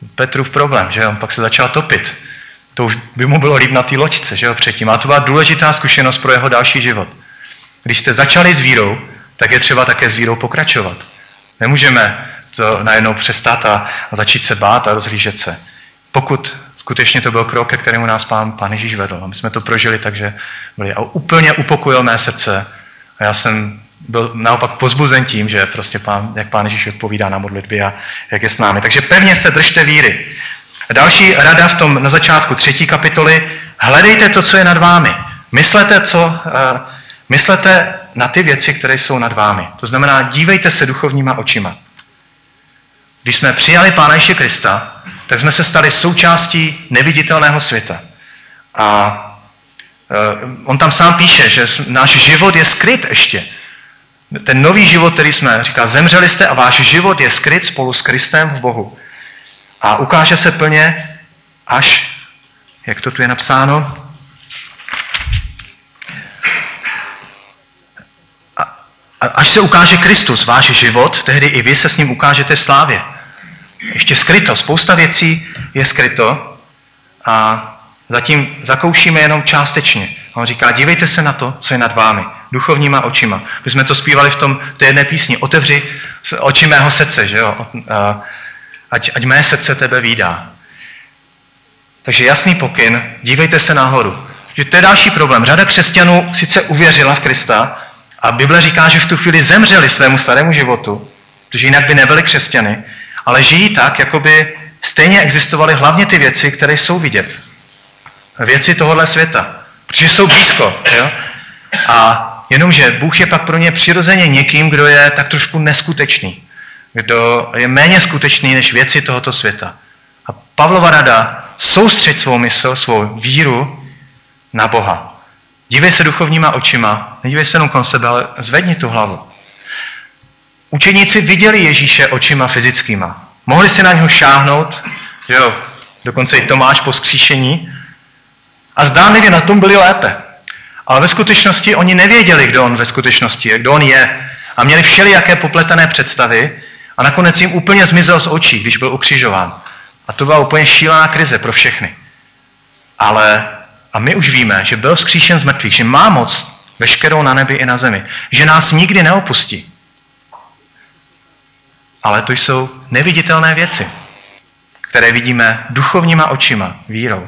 Petrův problém, že on pak se začal topit. To už by mu bylo líp na té loďce, že jo, předtím. A to byla důležitá zkušenost pro jeho další život. Když jste začali s vírou, tak je třeba také s vírou pokračovat. Nemůžeme to najednou přestat a začít se bát a rozhlížet se. Pokud skutečně to byl krok, ke kterému nás Pán Ježíš vedl. A my jsme to prožili, takže byli a úplně upokojil mé srdce. A já jsem byl naopak pozbuzen tím, že prostě jak Pán Ježíš odpovídá na modlitby a jak je s námi. Takže pevně se držte víry. A další rada na začátku 3. kapitoly. Hledejte to, co je nad vámi. Myslete na ty věci, které jsou nad vámi. To znamená, dívejte se duchovníma očima. Když jsme přijali Pána Ježíše Krista, tak jsme se stali součástí neviditelného světa. A on tam sám píše, že náš život je skryt ještě. Ten nový život, který jsme, říká, zemřeli jste a váš život je skryt spolu s Kristem v Bohu. A ukáže se plně až, jak to tu je napsáno, až se ukáže Kristus, váš život, tehdy i vy se s ním ukážete v slávě. Ještě skryto, spousta věcí je skryto a zatím zakoušíme jenom částečně. A on říká, dívejte se na to, co je nad vámi, duchovníma očima. My jsme to zpívali v té jedné písni, otevři oči mého srdce, že jo? Ať mé srdce tebe vídá. Takže jasný pokyn, dívejte se nahoru. Že to je další problém. Řada křesťanů sice uvěřila v Krista a Bible říká, že v tu chvíli zemřeli svému starému životu, protože jinak by nebyli křesťany, ale žijí tak, jako by stejně existovaly hlavně ty věci, které jsou vidět. Věci tohohle světa. Protože jsou blízko. Jo? A jenomže Bůh je pak pro ně přirozeně někým, kdo je tak trošku neskutečný. Kdo je méně skutečný než věci tohoto světa. A Pavlova rada, soustřeď svou mysl, svou víru na Boha. Dívej se duchovníma očima, nedívej se jenom kolem sebe, ale zvedni tu hlavu. Učeníci viděli Ježíše očima fyzickýma. Mohli si na něho šáhnout, že jo, dokonce i Tomáš po vzkříšení, a zdánlivě na tom byli lépe. Ale ve skutečnosti oni nevěděli, kdo on ve skutečnosti je, kdo on je. A měli všelijaké popletené představy a nakonec jim úplně zmizel z očí, když byl ukřižován. A to byla úplně šílená krize pro všechny. A my už víme, že byl vzkříšen z mrtvých, že má moc veškerou na nebi i na zemi. Že nás nikdy neopustí. Ale to jsou neviditelné věci, které vidíme duchovníma očima, vírou.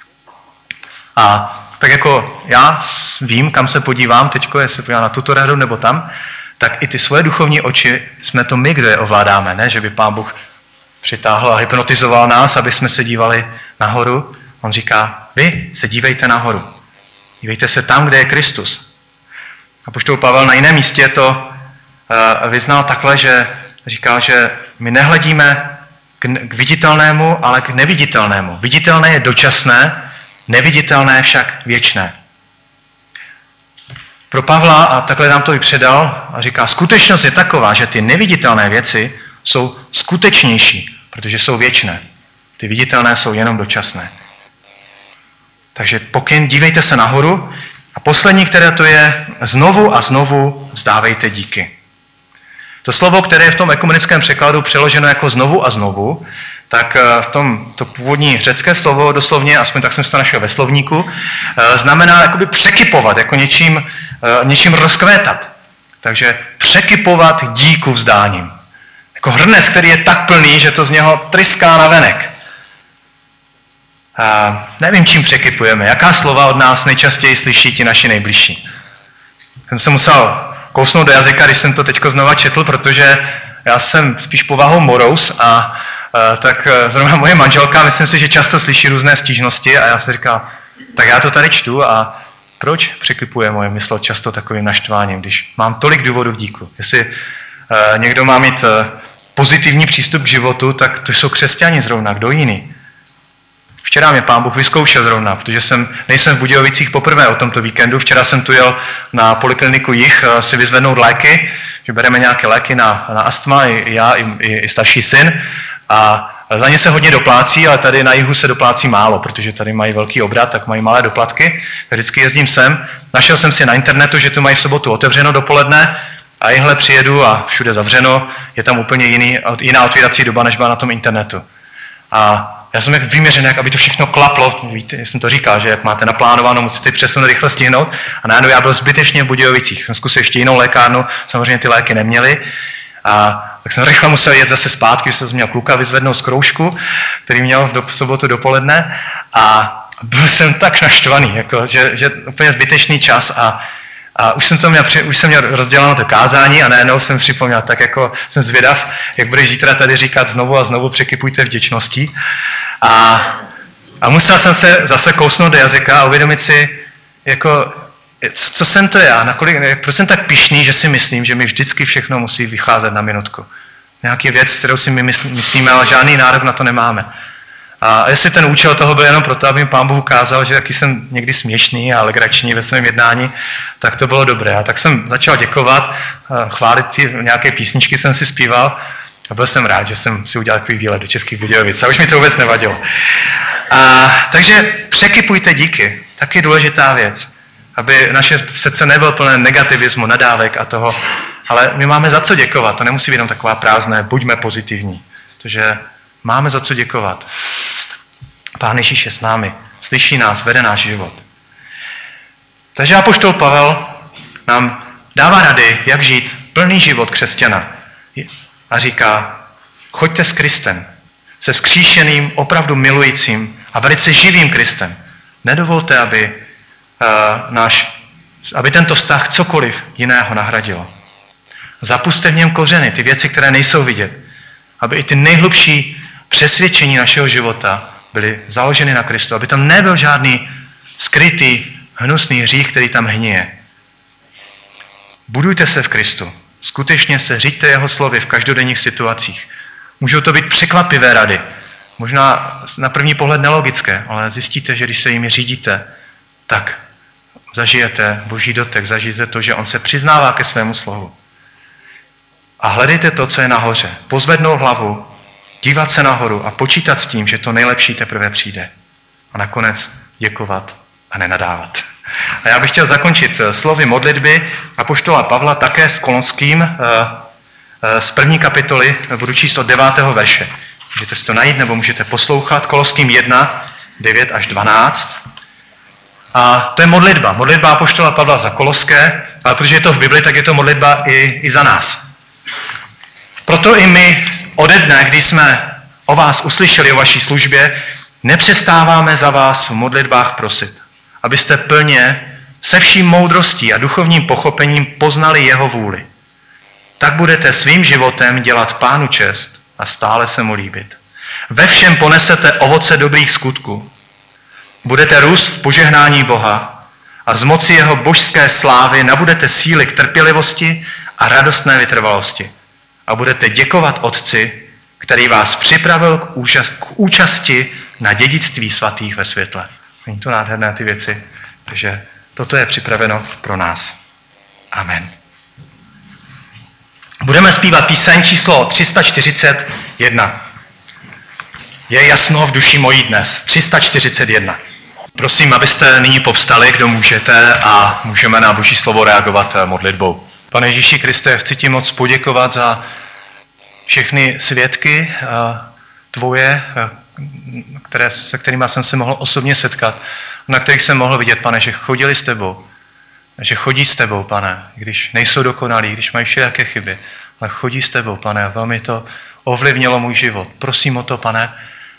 A tak jako já vím, kam se podívám teďko, jestli se podívám na tuto radu nebo tam, tak i ty svoje duchovní oči jsme to my, kdo je ovládáme, ne? Že by Pán Bůh přitáhl a hypnotizoval nás, aby jsme se dívali nahoru. On říká, vy se dívejte nahoru. Dívejte se tam, kde je Kristus. Apoštol Pavel na jiném místě to vyznal takhle, že říkal, že my nehledíme k viditelnému, ale k neviditelnému. Viditelné je dočasné, neviditelné však věčné. Pro Pavla, a takhle nám to i předal, a říká, skutečnost je taková, že ty neviditelné věci jsou skutečnější, protože jsou věčné. Ty viditelné jsou jenom dočasné. Takže pokyn, dívejte se nahoru. A poslední, které to je, znovu a znovu vzdávejte díky. To slovo, které je v tom ekumenickém překladu přeloženo jako znovu a znovu, tak to původní řecké slovo doslovně, aspoň tak jsem si to našel ve slovníku, znamená jakoby překypovat, jako něčím rozkvétat. Takže překypovat díku vzdáním. Jako hrnec, který je tak plný, že to z něho tryská navenek. Nevím, čím překypujeme. Jaká slova od nás nejčastěji slyší ti naši nejbližší? Jsem se musel kousnout do jazyka, když jsem to teďko znova četl, protože já jsem spíš povahou morous a tak zrovna moje manželka, myslím si, že často slyší různé stížnosti a já si říkal, tak já to tady čtu a proč překypuje moje mysl často takovým naštváním, když mám tolik důvodů k díku. Jestli někdo má mít pozitivní přístup k životu, tak to jsou křesťani zrovna, kdo jiný. Včera mě Pán Bůh vyzkoušel zrovna, protože nejsem v Budějovicích poprvé o tomto víkendu. Včera jsem tu jel na polikliniku Jih si vyzvednout léky, že bereme nějaké léky na astma, i já, i starší syn. A za ně se hodně doplácí, ale tady na Jihu se doplácí málo, protože tady mají velký obrat, tak mají malé doplatky. Vždycky jezdím sem. Našel jsem si na internetu, že tu mají v sobotu otevřeno dopoledne a jihle přijedu a všude zavřeno. Je tam úplně jiná otvírací doba, než byla na tom internetu. A já jsem jak vyměřený, jak aby to všechno klaplo. Víte, jsem to říkal, že jak máte naplánováno, musíte přesunout, rychle stihnout. A najednou já byl zbytečně v Budějovicích. Jsem zkusil ještě jinou lékárnu, samozřejmě ty léky neměly. A tak jsem rychle musel jet zase zpátky, že jsem měl kluka vyzvednout z kroužku, který měl v sobotu dopoledne. A byl jsem tak naštvaný, jako, že úplně zbytečný čas a už jsem měl rozděláno to kázání a najednou jsem připomněl, tak jako jsem zvědav, jak budeš zítra tady říkat znovu a znovu překypujte vděčností. A musel jsem se zase kousnout do jazyka a uvědomit si, jako, co jsem to já, proč jsem tak pyšný, že si myslím, že mi vždycky všechno musí vycházet na minutku. Nějaký věc, kterou si my myslíme, ale žádný nárok na to nemáme. A jestli ten účel toho byl jenom proto, aby mi Pán Bůh ukázal, že jaký jsem někdy směšný a legrační ve svém jednání, tak to bylo dobré. A tak jsem začal děkovat, chválit nějaké písničky jsem si zpíval a byl jsem rád, že jsem si udělal takový výlet do Českých Budějovic. A už mi to vůbec nevadilo. Takže překypujte díky. Taky důležitá věc. Aby naše srdce nebylo plné negativismu, nadávek a toho. Ale my máme za co děkovat. To nemusí být jenom taková prázdné, buďme pozitivní. Protože máme za co děkovat. Pán Ježíš je s námi, slyší nás, vede náš život. Takže apoštol Pavel nám dává rady, jak žít plný život křesťana. A říká, choďte s Kristem, se vzkříšeným, opravdu milujícím a velice živým Kristem. Nedovolte, aby tento vztah cokoliv jiného nahradilo. Zapuste v něm kořeny, ty věci, které nejsou vidět. Aby i ty nejhlubší přesvědčení našeho života byly založeny na Kristu. Aby tam nebyl žádný skrytý, hnusný hřích, který tam hníje. Budujte se v Kristu. Skutečně se řiďte jeho slovy v každodenních situacích. Můžou to být překvapivé rady. Možná na první pohled nelogické, ale zjistíte, že když se jimi řídíte, tak zažijete Boží dotek, zažijete to, že on se přiznává ke svému slovu. A hledejte to, co je nahoře. Pozvednout hlavu, dívat se nahoru a počítat s tím, že to nejlepší teprve přijde. A nakonec děkovat a nenadávat. A já bych chtěl zakončit slovy modlitby apoštola Pavla také s Kolonským z 1. kapitoly, budu číst od 9. verše. Můžete si to najít nebo můžete poslouchat. Kolonským 1, 9 až 12. A to je modlitba. Modlitba apoštola Pavla za Koloské, ale protože je to v Bibli, tak je to modlitba i za nás. Proto i my ode dne, kdy jsme o vás uslyšeli o vaší službě, nepřestáváme za vás v modlitbách prosit, abyste plně se vším moudrostí a duchovním pochopením poznali jeho vůli. Tak budete svým životem dělat Pánu čest a stále se mu líbit. Ve všem ponesete ovoce dobrých skutků. Budete růst v požehnání Boha a z moci jeho božské slávy nabudete síly k trpělivosti a radostné vytrvalosti. A budete děkovat Otci, který vás připravil k účasti na dědictví svatých ve světle. Není to nádherné ty věci, takže toto je připraveno pro nás. Amen. Budeme zpívat píseň číslo 341. Je jasno v duši mojí dnes. 341. Prosím, abyste nyní povstali, kdo můžete, a můžeme na Boží slovo reagovat modlitbou. Pane Ježíši Kriste, chci ti moc poděkovat za všechny svědky tvoje, se kterými jsem se mohl osobně setkat, na kterých jsem mohl vidět, Pane, že chodili s tebou, že chodí s tebou, Pane, když nejsou dokonalí, když mají všelijaké chyby, ale chodí s tebou, Pane, a velmi to ovlivnilo můj život. Prosím o to, Pane,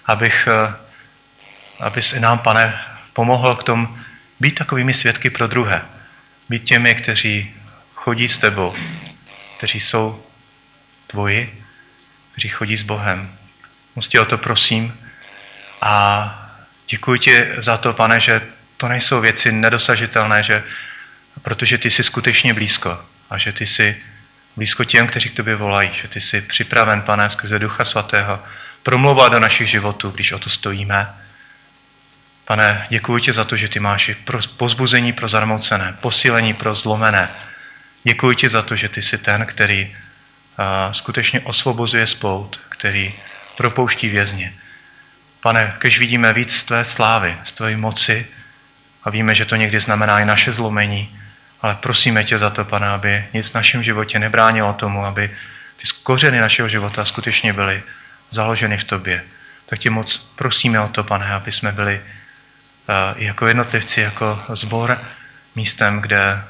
abys i nám, Pane, pomohl k tomu být takovými svědky pro druhé. Být těmi, kteří chodí s tebou, kteří jsou tvoji, kteří chodí s Bohem. Moc tě o to prosím a děkuji ti za to, Pane, že to nejsou věci nedosažitelné, protože ty jsi skutečně blízko a že ty jsi blízko těm, kteří k tobě volají, že ty jsi připraven, Pane, skrze Ducha Svatého promlouvat do našich životů, když o to stojíme. Pane, děkuji ti za to, že ty máš i povzbuzení pro zarmoucené, posílení pro zlomené. Děkuji ti za to, že ty jsi ten, který skutečně osvobozuje z pout, který propouští vězně. Pane, když vidíme víc z tvé slávy, z tvé moci a víme, že to někdy znamená i naše zlomení, ale prosíme tě za to, Pane, aby nic v našem životě nebránilo tomu, aby ty kořeny našeho života skutečně byly založeny v tobě. tak tě moc prosíme o to, Pane, aby jsme byli jako jednotlivci, jako sbor místem, kde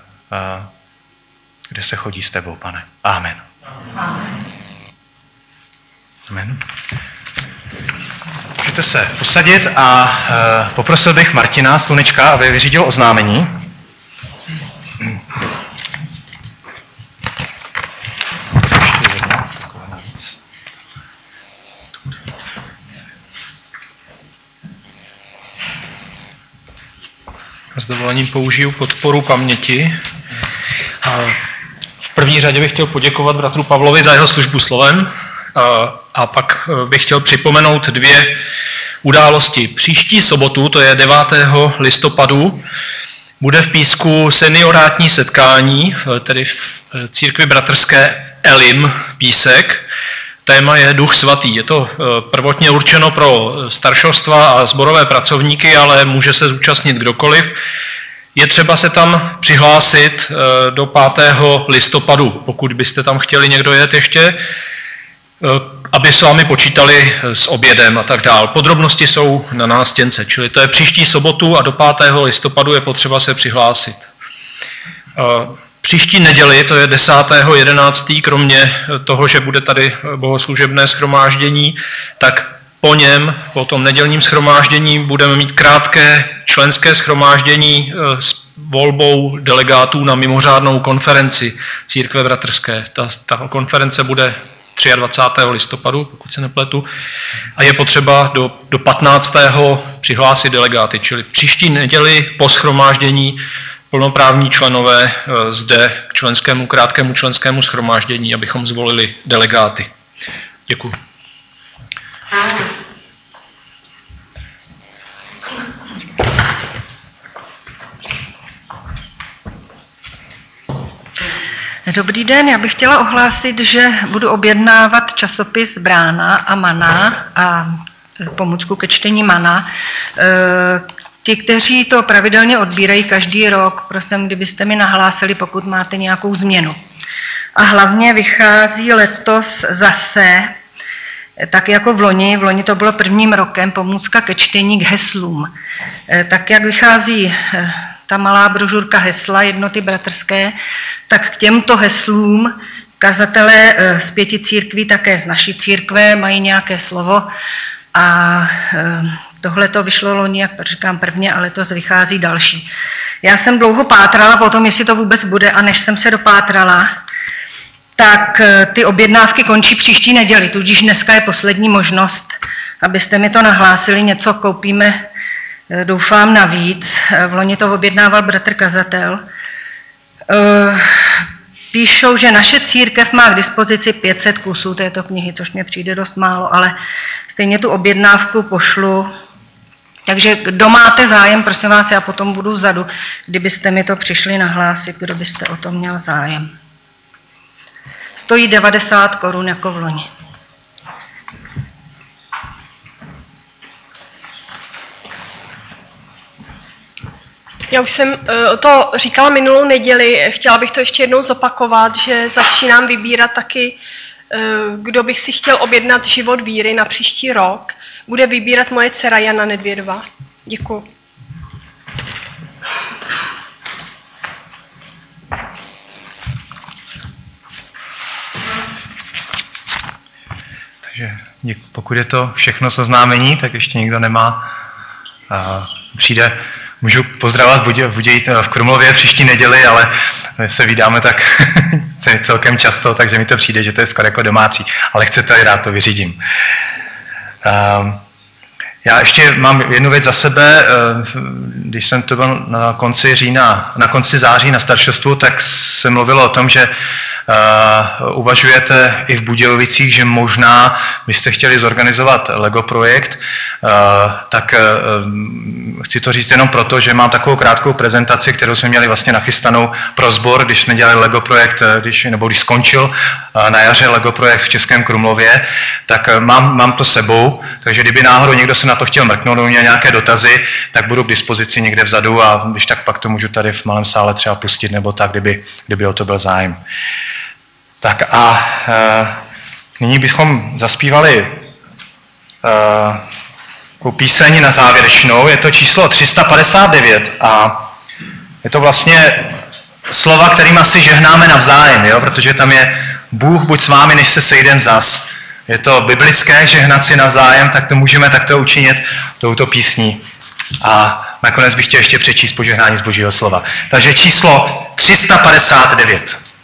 se chodí s tebou, Pane. Amen. Amen. Můžete se posadit a poprosil bych Martina Slunečka, aby vyřídil oznámení. S dovolením použiju podporu paměti. V první řadě bych chtěl poděkovat bratru Pavlovi za jeho službu slovem a pak bych chtěl připomenout 2 události. Příští sobotu, to je 9. listopadu, bude v Písku seniorátní setkání, tedy v církvi bratrské Elim Písek. Téma je Duch svatý. Je to prvotně určeno pro staršovstva a sborové pracovníky, ale může se zúčastnit kdokoliv. Je třeba se tam přihlásit do 5. listopadu, pokud byste tam chtěli někdo jet ještě, aby s vámi počítali s obědem a tak dál. Podrobnosti jsou na nástěnce, čili to je příští sobotu a do 5. listopadu je potřeba se přihlásit. Příští neděli, to je 10.11., kromě toho, že bude tady bohoslužebné shromáždění, tak po tom nedělním shromáždění budeme mít krátké členské shromáždění s volbou delegátů na mimořádnou konferenci Církve bratrské. Ta konference bude 23. listopadu, pokud se nepletu, a je potřeba do 15. přihlásit delegáty, čili příští neděli po shromáždění plnoprávní členové zde k krátkému členskému shromáždění, abychom zvolili delegáty. Děkuji. Dobrý den, já bych chtěla ohlásit, že budu objednávat časopis Brána a Mana a pomůcku ke čtení Mana. Ti, kteří to pravidelně odbírají každý rok, prosím, kdybyste mi nahlásili, pokud máte nějakou změnu. A hlavně vychází letos zase, tak jako v loni to bylo prvním rokem, pomůcka ke čtení k heslům. Tak jak vychází ta malá brožurka hesla Jednoty bratrské, tak k těmto heslům kazatelé z 5 církví, také z naší církve, mají nějaké slovo a tohle to vyšlo loni, jak říkám prvně, ale letos vychází další. Já jsem dlouho pátrala po tom, jestli to vůbec bude, a než jsem se dopátrala, tak ty objednávky končí příští neděli, tudíž dneska je poslední možnost, abyste mi to nahlásili, něco koupíme, doufám, navíc. V loni to objednával bratr kazatel. Píšou, že naše církev má k dispozici 500 kusů této knihy, což mě přijde dost málo, ale stejně tu objednávku pošlu. Takže kdo máte zájem, prosím vás, já potom budu vzadu, kdybyste mi to přišli nahlásit, kdo byste o to měl zájem. Stojí 90 korun jako v loni. Já už jsem to říkala minulou neděli, chtěla bych to ještě jednou zopakovat, že začínám vybírat taky, kdo bych si chtěl objednat Život víry na příští rok. Bude vybírat moje dcera Jana Nedvědová. Děkuju. Takže pokud je to všechno s oznámení, tak ještě nikdo nemá, přijde. Můžu pozdravovat v Krumlově příští neděli, ale se vídáme tak celkem často, takže mi to přijde, že to je skoro jako domácí. Ale chcete, rád to vyřídím. Já ještě mám jednu věc za sebe. Když jsem to byl na konci září na staršostvu, tak se mluvilo o tom, že uvažujete i v Budějovicích, že možná byste chtěli zorganizovat Lego projekt, tak chci to říct jenom proto, že mám takovou krátkou prezentaci, kterou jsme měli vlastně nachystanou pro sbor, když jsme dělali Lego projekt, když skončil na jaře Lego projekt v Českém Krumlově, tak mám to sebou, takže kdyby náhodou někdo se na to chtěl mrknout, měl nějaké dotazy, tak budu k dispozici někde vzadu a když tak pak to můžu tady v malém sále třeba pustit, nebo tak, kdyby o to byl zájem. Tak a nyní bychom zaspívali píseň na závěrečnou. Je to číslo 359 a je to vlastně slova, kterými si žehnáme navzájem, jo? Protože tam je Bůh buď s vámi, než se sejdem zas. Je to biblické žehnat si navzájem, tak to můžeme takto učinit touto písní. A nakonec bych chtěl ještě přečíst požehnání z Božího slova. Takže číslo 359.